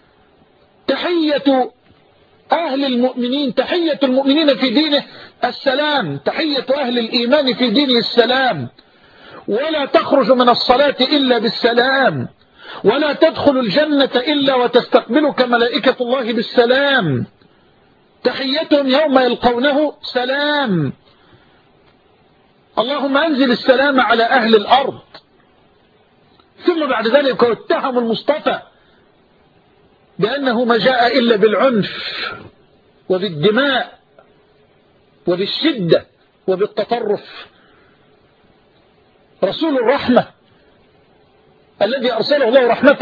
[SPEAKER 1] تحية أهل المؤمنين، تحية المؤمنين في دينه السلام، تحية أهل الإيمان في دينه السلام. ولا تخرج من الصلاة إلا بالسلام، ولا تدخل الجنة إلا وتستقبلك ملائكة الله بالسلام. تحيتهم يوم يلقونه سلام. اللهم أنزل السلام على أهل الأرض. ثم بعد ذلك اتهم المصطفى بأنه ما جاء إلا بالعنف وبالدماء وبالشدة وبالتطرف. رسول الرحمة الذي أرسله الله رحمة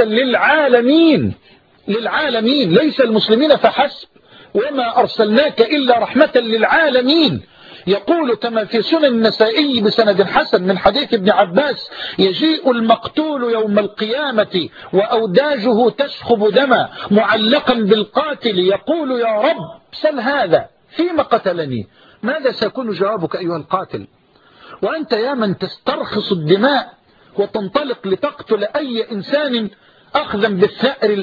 [SPEAKER 1] للعالمين، ليس المسلمين فحسب، وما أرسلناك إلا رحمة للعالمين. يقول كما في سنن النسائي بسند حسن من حديث ابن عباس: يجيء المقتول يوم القيامة وأوداجه تشخب دما معلقا بالقاتل يقول: يا رب سل هذا فيما قتلني. ماذا سيكون جوابك أيها القاتل وأنت يا من تسترخص الدماء وتنطلق لتقتل أي إنسان أخذا بالثأر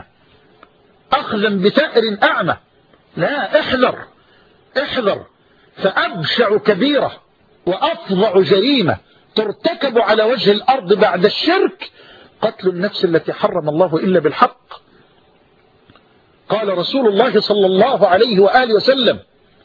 [SPEAKER 1] أعمى؟ لا، احذر. فأبشع كبيرة وأفظع جريمة ترتكب على وجه الأرض بعد الشرك قتل النفس التي حرم الله إلا بالحق. قال رسول الله صلى الله عليه وآله وسلم: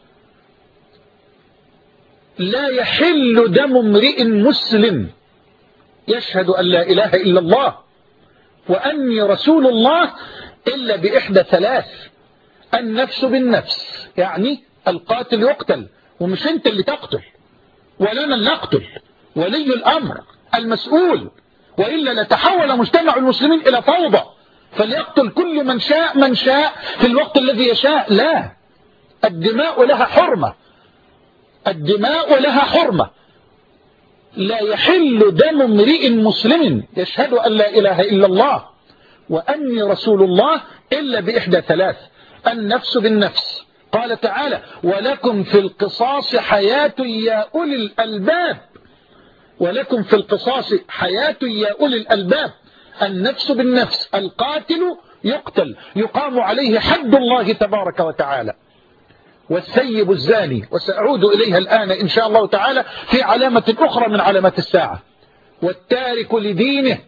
[SPEAKER 1] لا يحل دم امرئ مسلم يشهد أن لا إله إلا الله وأني رسول الله إلا بإحدى ثلاث: النفس بالنفس، يعني القاتل يقتل، ومش أنت اللي تقتل ولا أنا اللي أقتل، ولي الأمر المسؤول، وإلا لتحول مجتمع المسلمين إلى فوضى فليقتل كل من شاء في الوقت الذي يشاء. لا، الدماء لها حرمة. لا يحل دم امرئ مسلم يشهد أن لا إله إلا الله وأني رسول الله إلا بإحدى ثلاث: النفس بالنفس. قال تعالى: ولكم في القصاص حياة يا أولي الألباب. ولكم في القصاص حياة يا أولي الألباب. النفس بالنفس، القاتل يقتل، يقام عليه حد الله تبارك وتعالى. والثيب الزاني، وسأعود إليها الآن إن شاء الله تعالى في علامة أخرى من علامات الساعة. والتارك لدينه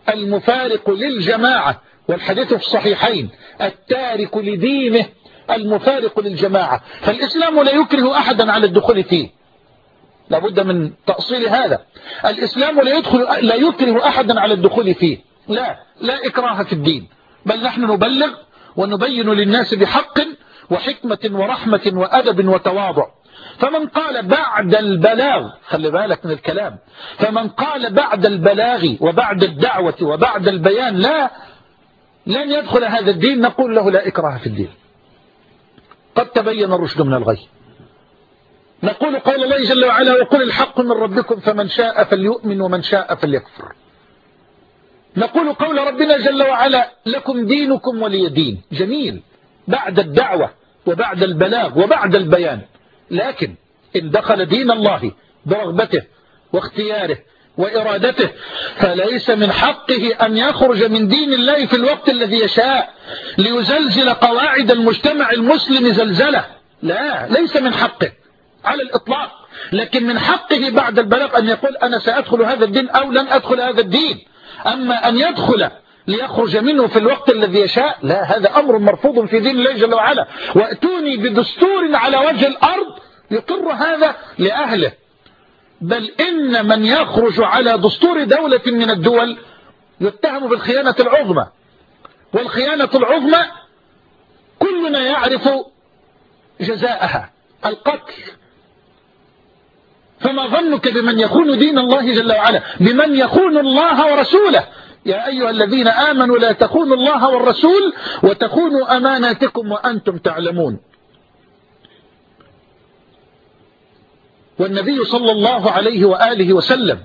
[SPEAKER 1] المفارق للجماعة، والحديث في الصحيحين: التارك لدينه المفارق للجماعة. فالإسلام لا يكره أحدا على الدخول فيه، لابد من تأصيل هذا. الإسلام لا يكره أحدا على الدخول فيه، لا إكراه في الدين، بل نحن نبلغ ونبين للناس بحق وحكمة ورحمة وأدب وتواضع. فمن قال بعد البلاغ، خلي بالك من الكلام، فمن قال بعد البلاغ وبعد الدعوة وبعد البيان لن يدخل هذا الدين، نقول له لا إكراه في الدين، قد تبين الرشد من الغي. نقول قول الله جل وعلا: وقل الحق من ربكم فمن شاء فليؤمن ومن شاء فليكفر. نقول قول ربنا جل وعلا: لكم دينكم ولي دين. جميل، بعد الدعوة وبعد البلاغ وبعد البيان. لكن إن دخل دين الله برغبته واختياره وإرادته، فليس من حقه أن يخرج من دين الله في الوقت الذي يشاء ليزلزل قواعد المجتمع المسلم زلزلة. لا، ليس من حقه على الإطلاق. لكن من حقه بعد البلاغ أن يقول: أنا سأدخل هذا الدين أو لن أدخل هذا الدين. أما أن يدخل ليخرج منه في الوقت الذي يشاء، لا، هذا أمر مرفوض في دين الله جل وعلا. وأتوني بدستور على وجه الأرض يقر هذا لأهله. بل إن من يخرج على دستور دولة من الدول يتهم بالخيانة العظمى، والخيانة العظمى كلنا يعرف جزاءها: القتل. فما ظنك بمن يخون دين الله جل وعلا، بمن يخون الله ورسوله؟ يا أيها الذين آمنوا لا تخونوا الله والرسول وتخونوا أماناتكم وأنتم تعلمون. والنبي صلى الله عليه وآله وسلم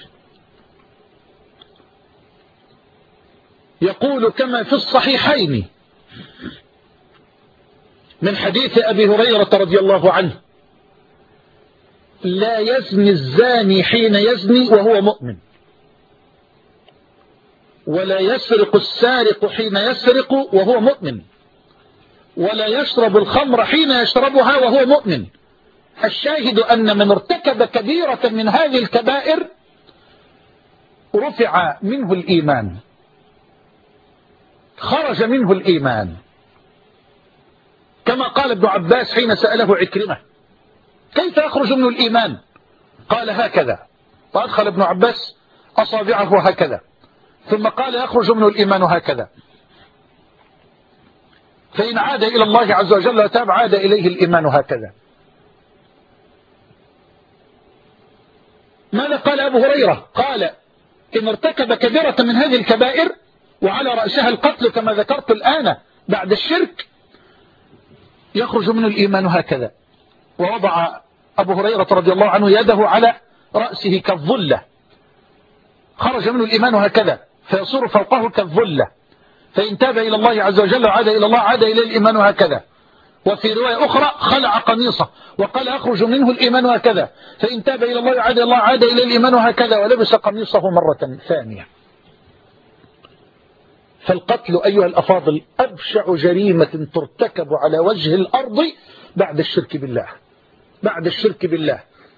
[SPEAKER 1] يقول كما في الصحيحين من حديث أبي هريرة رضي الله عنه: لا يزني الزاني حين يزني وهو مؤمن، ولا يسرق السارق حين يسرق وهو مؤمن، ولا يشرب الخمر حين يشربها وهو مؤمن. الشاهد أن من ارتكب كبيرة من هذه الكبائر رفع منه الإيمان، خرج منه الإيمان، كما قال ابن عباس حين سأله عكرمة: كيف يخرج منه الإيمان؟ قال: هكذا. فأدخل ابن عباس أصابعه هكذا، ثم قال: يخرج منه الإيمان هكذا، فإن عاد إلى الله عز وجل وتاب عاد إليه الإيمان هكذا. ماذا قال أبو هريرة؟ قال: إن ارتكب كبيرة من هذه الكبائر وعلى رأسها القتل كما ذكرت الآن بعد الشرك، يخرج منه الإيمان هكذا. ووضع أبو هريرة رضي الله عنه يده على رأسه كالظلة، خرج منه الإيمان هكذا، فيصير فوقه كالظلة، فإن تاب إلى الله عز وجل وعاد إلى الله عاد إليه الإيمان هكذا. وفي رواية أخرى: خلع قميصه وقال: أخرج منه الإيمان هكذا، فإن تاب إلى الله وعاد إلى الله عاد إليه الإيمان هكذا، ولبس قميصه مرة ثانية. فالقتل أيها الأفاضل أبشع جريمة ترتكب على وجه الأرض بعد الشرك بالله، بعد الشرك بالله.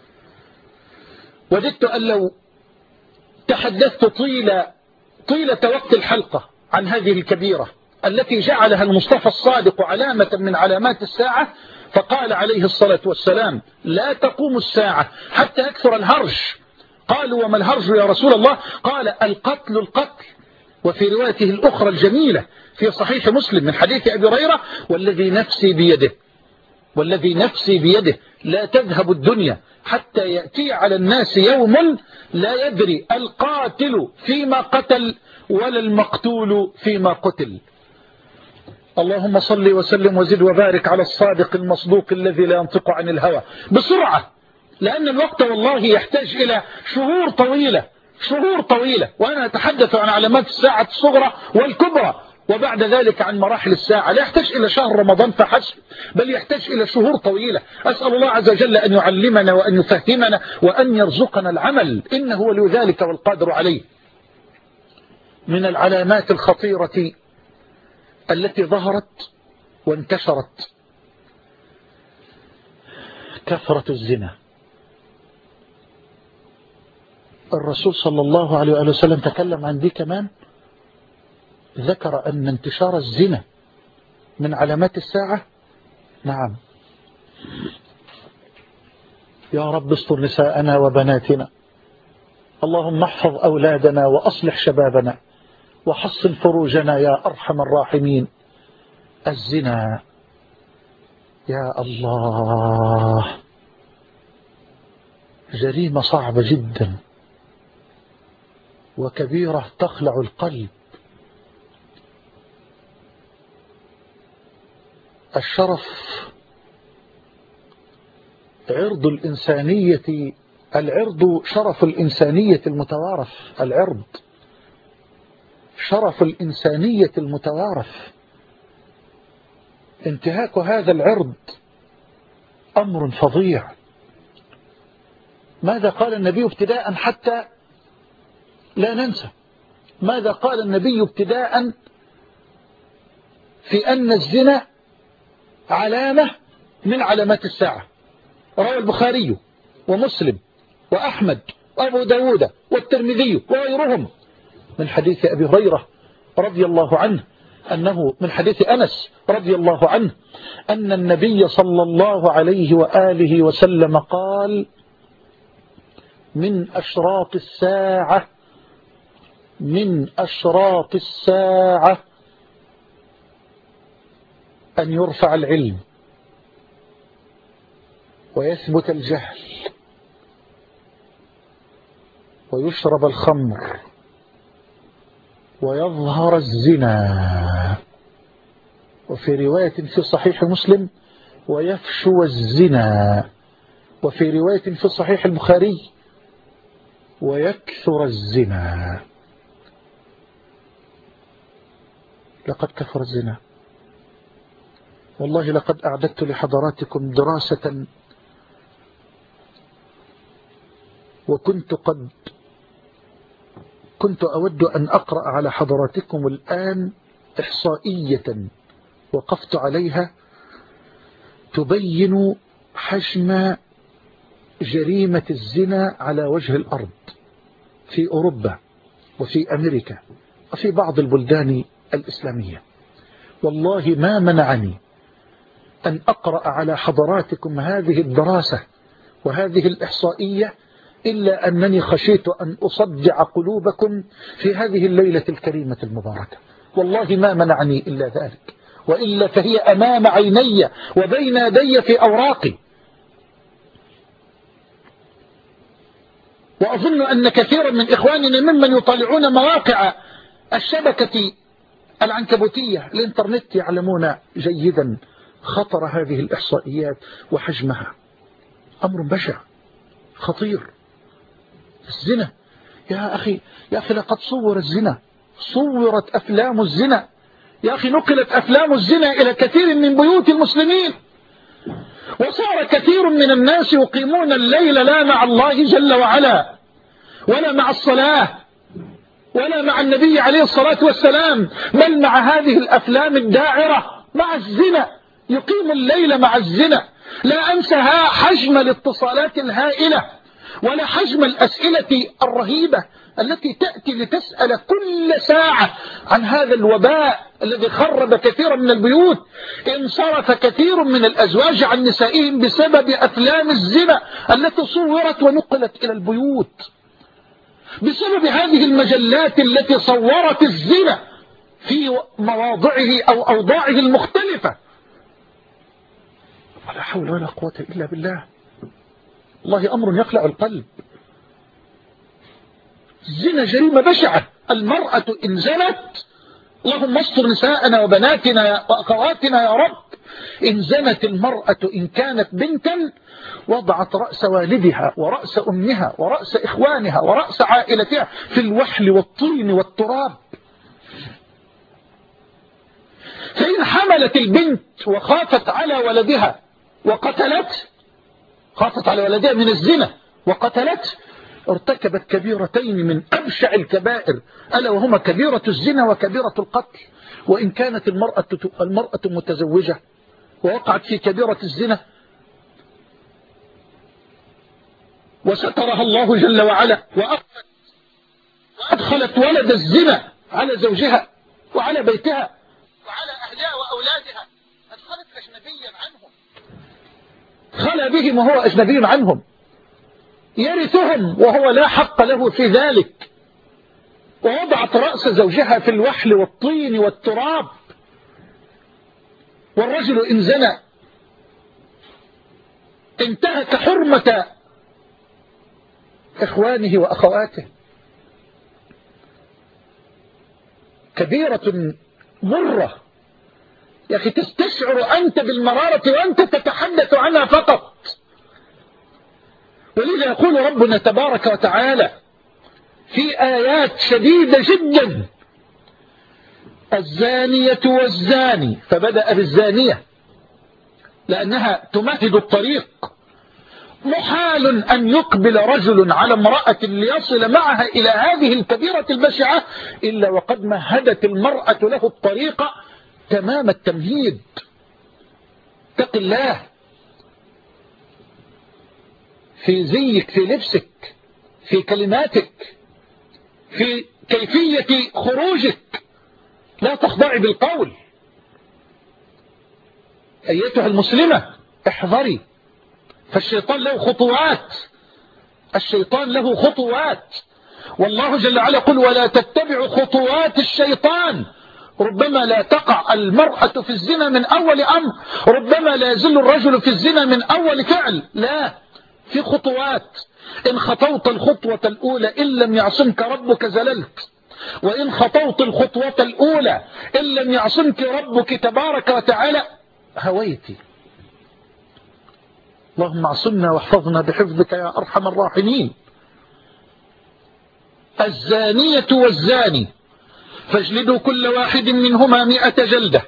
[SPEAKER 1] وددت أن لو تحدثت طيلة وقت الحلقة عن هذه الكبيرة التي جعلها المصطفى الصادق علامة من علامات الساعة، فقال عليه الصلاة والسلام: لا تقوم الساعة حتى يكثر الهرج. قالوا: وما الهرج يا رسول الله؟ قال: القتل القتل. وفي روايته الأخرى الجميلة في صحيح مسلم من حديث أبي هريرة: والذي نفسي بيده، والذي نفسي بيده لا تذهب الدنيا حتى يأتي على الناس يوم لا يدري القاتل فيما قتل ولا المقتول فيما قتل. اللهم صل وسلم وزد وبارك على الصادق المصدوق الذي لا ينطق عن الهوى. بسرعة، لأن الوقت والله يحتاج إلى شهور طويلة، شهور طويلة، وأنا أتحدث عن علامات الساعة الصغرى والكبرى، وبعد ذلك عن مراحل الساعة. لا يحتاج إلى شهر رمضان فحسب، بل يحتاج إلى شهور طويلة. أسأل الله عز وجل أن يعلمنا وأن يفهمنا وأن يرزقنا العمل، إنه ولي ذلك والقادر عليه. من العلامات الخطيرة التي ظهرت وانتشرت كثرة الزنا. الرسول صلى الله عليه وآله وسلم تكلم عن دي كمان، ذكر أن انتشار الزنا من علامات الساعة. نعم. يا رب استر نساءنا وبناتنا، اللهم احفظ أولادنا وأصلح شبابنا وحصن فروجنا يا أرحم الراحمين. الزنا يا الله جريمة صعبة جدا وكبيرة تخلع القلب. الشرف عرض الإنسانية، العرض شرف الإنسانية المتوارث، العرض شرف الإنسانية المتوارث. انتهاك هذا العرض أمر فظيع. ماذا قال النبي ابتداء حتى لا ننسى؟ ماذا قال النبي ابتداء في أن الزنا علامة من علامات الساعة؟ روى البخاري ومسلم وأحمد وأبو داود والترمذي وغيرهم من حديث أبي هريرة رضي الله عنه أنه من حديث أنس رضي الله عنه أن النبي صلى الله عليه وآله وسلم قال: من أشراط الساعة، من أشراط الساعة أن يرفع العلم ويثبت الجهل ويشرب الخمر ويظهر الزنا، وفي رواية في صحيح مسلم ويفشو الزنا، وفي رواية في صحيح البخاري ويكثر الزنا. لقد كثر الزنا. والله لقد أعددت لحضراتكم دراسة، وكنت أود أن أقرأ على حضراتكم الآن إحصائية وقفت عليها تبين حجم جريمة الزنا على وجه الأرض في أوروبا وفي أمريكا وفي بعض البلدان الإسلامية. والله ما منعني أن أقرأ على حضراتكم هذه الدراسة وهذه الإحصائية إلا أنني خشيت أن أصدع قلوبكم في هذه الليلة الكريمة المباركة. والله ما منعني إلا ذلك، وإلا فهي أمام عيني وبين يدي في أوراقي. وأظن أن كثيرا من إخواننا ممن يطالعون مواقع الشبكة العنكبوتية الإنترنت يعلمون جيدا خطر هذه الإحصائيات وحجمها. أمر بشع خطير. الزنا يا أخي لقد صور الزنا، صورت أفلام الزنا يا أخي، نقلت أفلام الزنا إلى كثير من بيوت المسلمين، وصار كثير من الناس يقيمون الليل لا مع الله جل وعلا ولا مع الصلاة ولا مع النبي عليه الصلاة والسلام، بل مع هذه الأفلام الداعرة، مع الزنا، يقيم الليل مع الزنا. لا أنسها حجم الاتصالات الهائلة ولا حجم الأسئلة الرهيبة التي تأتي لتسأل كل ساعة عن هذا الوباء الذي خرب كثيرا من البيوت. انصرف كثير من الأزواج عن نسائهم بسبب أفلام الزنا التي صورت ونقلت إلى البيوت، بسبب هذه المجلات التي صورت الزنا في مواضعه أو أوضاعه المختلفة. ولا حول ولا قوة إلا بالله. والله أمر يخلع القلب. الزنا جريمة بشعة. المرأة إن زنت، اللهم استر نساءنا وبناتنا وأخواتنا يا رب، إن زنت المرأة إن كانت بنتا وضعت رأس والدها ورأس أمها ورأس إخوانها ورأس عائلتها في الوحل والطين والتراب. فإن حملت البنت وخافت على ولدها وقتلت، خافت على ولدها من الزنا وقتلت، ارتكبت كبيرتين من أبشع الكبائر، ألا وهما كبيرة الزنا وكبيرة القتل. وإن كانت المرأة متزوجة ووقعت في كبيرة الزنا وسترها الله جل وعلا وأدخلت ولد الزنا على زوجها وعلى بيتها وعلى أهلها وأولادها، أدخلت أجنبيا عنهم، خلى بهم وهو أجنبي عنهم، يرثهم وهو لا حق له في ذلك، ووضعت رأس زوجها في الوحل والطين والتراب. والرجل إن زنى انتهك حرمة إخوانه وأخواته. كبيرة مرة يا أخي، تستشعر أنت بالمرارة وأنت تتحدث عنها فقط. ولذا يقول ربنا تبارك وتعالى في آيات شديدة جدا: الزانية والزاني، فبدأ بالزانية لأنها تمهد الطريق. محال أن يقبل رجل على امرأة ليصل معها إلى هذه الكبيرة البشعة إلا وقد مهدت المرأة له الطريق تمام التمهيد. اتق الله في زيك، في لبسك، في كلماتك، في كيفية خروجك، لا تخضعي بالقول. أيتها المسلمة احذري، فالشيطان له خطوات، الشيطان له خطوات. والله جل وعلا يقول: ولا تتبعوا خطوات الشيطان. ربما لا تقع المرأة في الزنا من أول أمر، ربما لا يزل الرجل في الزنا من أول فعل، لا، في خطوات. إن خطوت الخطوة الأولى إن لم يعصمك ربك زللت، وإن خطوت الخطوة الأولى إن لم يعصمك ربك تبارك وتعالى هويتي. اللهم اعصمنا واحفظنا بحفظك يا أرحم الراحمين. الزانية والزاني فاجلدوا كل واحد منهما 100 جلدة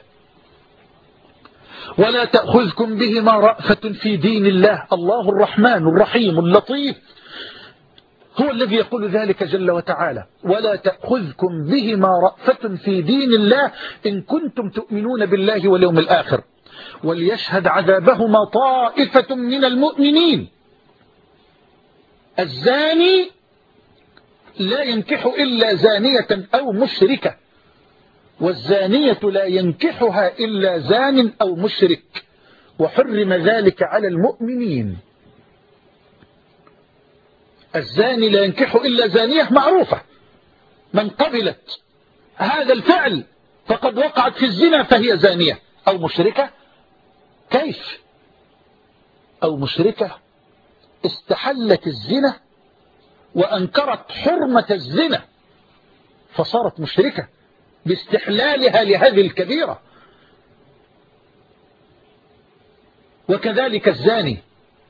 [SPEAKER 1] ولا تأخذكم بهما رأفة في دين الله. الله الرحمن الرحيم اللطيف هو الذي يقول ذلك جل وتعالى: ولا تأخذكم بهما رأفة في دين الله إن كنتم تؤمنون بالله واليوم الآخر وليشهد عذابهما طائفة من المؤمنين. الزاني لا ينكح إلا زانية أو مشركة، والزانية لا ينكحها إلا زان أو مشرك، وحرم ذلك على المؤمنين. الزاني لا ينكح إلا زانية معروفة، من قبلت هذا الفعل فقد وقعت في الزنا فهي زانية. أو مشركة، كيف؟ أو مشركة استحلت الزنا وأنكرت حرمة الزنا فصارت مشركة باستحلالها لهذه الكبيرة. وكذلك الزاني،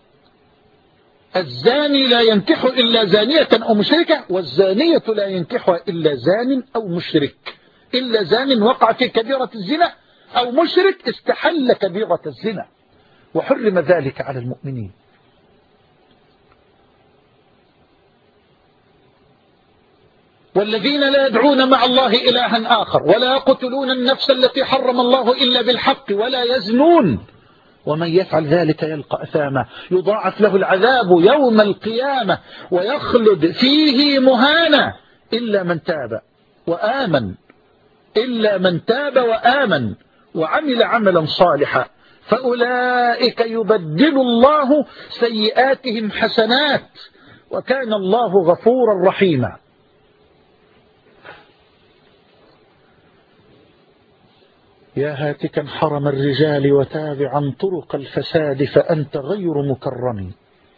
[SPEAKER 1] الزاني لا ينكح إلا زانية أو مشركة، والزانية لا ينكحها إلا زان أو مشرك، إلا زان وقع في كبيرة الزنا أو مشرك استحل كبيرة الزنا، وحرم ذلك على المؤمنين. والذين لا يدعون مع الله إلها آخر ولا يقتلون النفس التي حرم الله إلا بالحق ولا يزنون ومن يفعل ذلك يلقى أثاما يضاعف له العذاب يوم القيامة ويخلد فيه مهانا إلا من تاب وآمن، إلا من تاب وآمن وعمل عملا صالحا فأولئك يبدل الله سيئاتهم حسنات وكان الله غفورا رحيما. يا هاتكا حرم الرجال وتابعا طرق الفساد فأنت غير مكرم.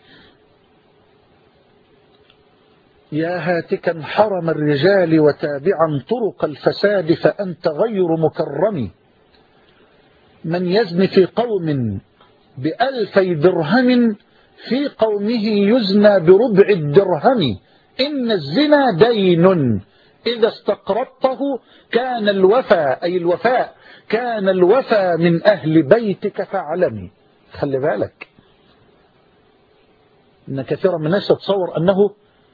[SPEAKER 1] يا هاتكا حرم الرجال وتابعا طرق الفساد فأنت غير مكرم. من يزن في قوم ب2000 درهم في قومه يزنى بربع الدرهم. إن الزنا دين إذا استقرضته كان الوفاء، أي الوفاء، كان الوفاء من أهل بيتك فاعلمي. خلي بالك إن كثيرا من الناس يتصور أنه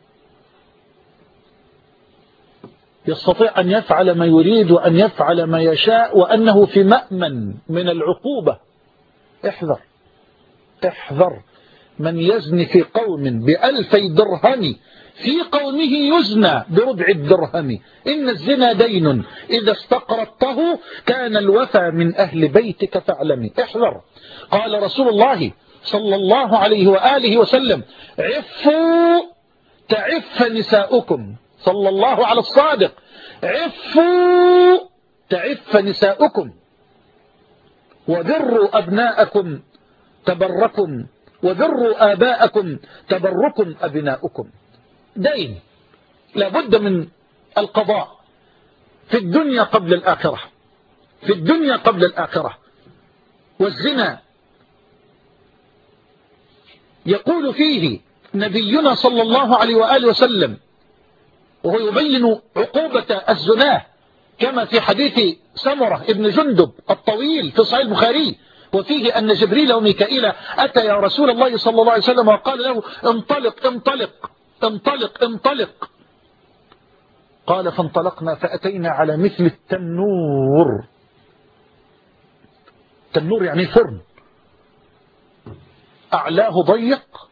[SPEAKER 1] يستطيع أن يفعل ما يريد وأن يفعل ما يشاء وأنه في مأمن من العقوبة. احذر احذر من يزني في قوم ب2000 درهم في قومه يزنى بربع الدرهم. إن الزنا دين إذا استقرضته كان الوفى من أهل بيتك فاعلمي. احذر. قال رسول الله صلى الله عليه وآله وسلم: عفوا تعف نساؤكم. صلى الله على الصادق: عفوا تعف نساؤكم، وبروا أبناءكم تبركم، وبروا آباءكم تبركم أبناؤكم. دين لابد من القضاء في الدنيا قبل الآخرة، في الدنيا قبل الآخرة. والزنا يقول فيه نبينا صلى الله عليه وآله وسلم وهو يبين عقوبة الزنا كما في حديث سمرة ابن جندب الطويل في صحيح البخاري، وفيه أن جبريل وميكائيل أتى يا رسول الله صلى الله عليه وسلم وقال له: انطلق انطلق انطلق انطلق. قال: فانطلقنا فأتينا على مثل التنور. التنور يعني فرن، أعلاه ضيق،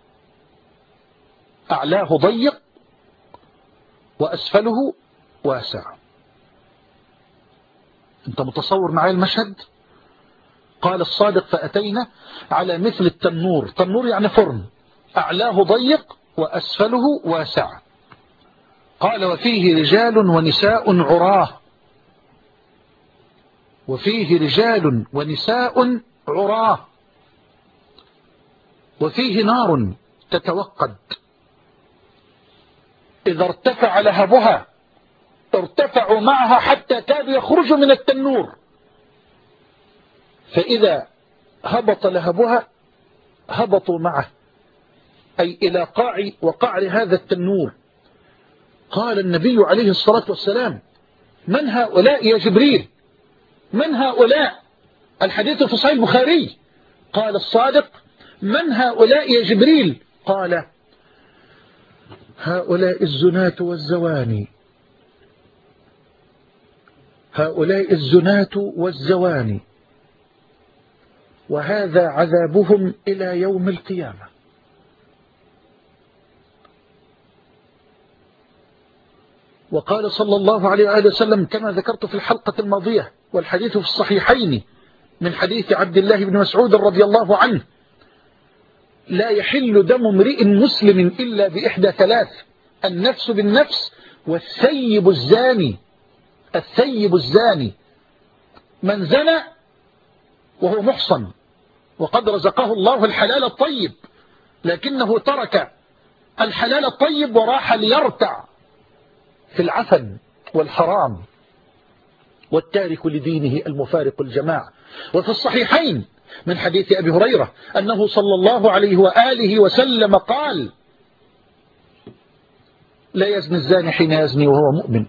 [SPEAKER 1] أعلاه ضيق وأسفله واسع. أنت متصور معي المشهد؟ قال الصادق: فأتينا على مثل التنور. تنور يعني فرن، أعلاه ضيق وأسفله واسع. قال: وفيه رجال ونساء عراه، وفيه رجال ونساء عراه، وفيه نار تتوقد، إذا ارتفع لهبها ارتفعوا معها حتى كادوا يخرجوا من التنور، فإذا هبط لهبها هبطوا معه، أي إلى قاع وقعر هذا التنور. قال النبي عليه الصلاة والسلام: من هؤلاء يا جبريل؟ من هؤلاء؟ الحديث في صحيح البخاري. قال الصادق: من هؤلاء يا جبريل؟ قال: هؤلاء الزناة والزواني، هؤلاء الزناة والزواني، وهذا عذابهم إلى يوم القيامة. وقال صلى الله عليه وآله وسلم كما ذكرت في الحلقة الماضية، والحديث في الصحيحين من حديث عبد الله بن مسعود رضي الله عنه: لا يحل دم امرئ مسلم إلا بإحدى ثلاث: النفس بالنفس، والثيب الزاني. الثيب الزاني من زنى وهو محصن وقد رزقه الله الحلال الطيب، لكنه ترك الحلال الطيب وراح ليرتع في العفن والحرام، والتارك لدينه المفارق الجماعة. وفي الصحيحين من حديث أبي هريرة أنه صلى الله عليه وآله وسلم قال: لا يزني الزاني حين يزني وهو مؤمن،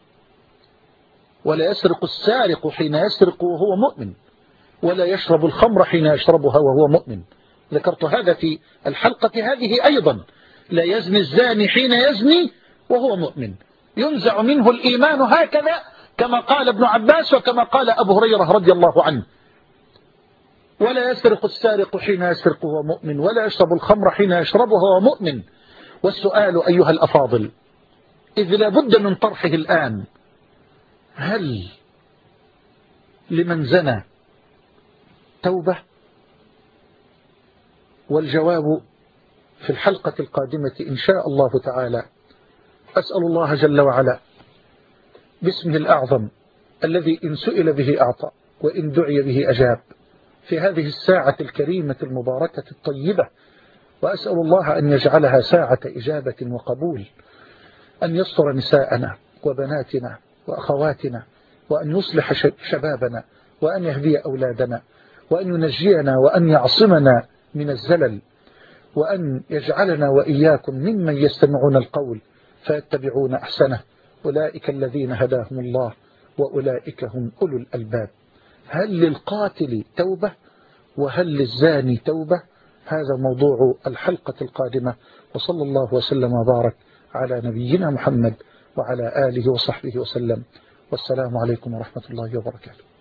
[SPEAKER 1] ولا يسرق السارق حين يسرق وهو مؤمن، ولا يشرب الخمر حين يشربها وهو مؤمن. ذكرت هذا في الحلقة هذه أيضا: لا يزني الزاني حين يزني وهو مؤمن، ينزع منه الإيمان هكذا كما قال ابن عباس وكما قال أبو هريرة رضي الله عنه. ولا يسرق السارق حين يسرق وهو مؤمن، ولا يشرب الخمر حين يشربها وهو مؤمن. والسؤال أيها الأفاضل، إذ لا بد من طرحه الآن: هل لمن زنى توبة؟ والجواب في الحلقة القادمة إن شاء الله تعالى. أسأل الله جل وعلا باسمه الأعظم الذي إن سئل به أعطى وإن دعي به أجاب في هذه الساعة الكريمة المباركة الطيبة، وأسأل الله أن يجعلها ساعة إجابة وقبول، أن يستر نساءنا وبناتنا وأخواتنا، وأن يصلح شبابنا، وأن يهدي أولادنا، وأن ينجينا، وأن يعصمنا من الزلل، وأن يجعلنا وإياكم ممن يستمعون القول فيتبعون أحسنه. أولئك الذين هداهم الله وأولئك هم أولو الألباب. هل للقاتل توبة؟ وهل للزاني توبة؟ هذا موضوع الحلقة القادمة. وصلى الله وسلم وبارك على نبينا محمد وعلى آله وصحبه وسلم، والسلام عليكم ورحمة الله وبركاته.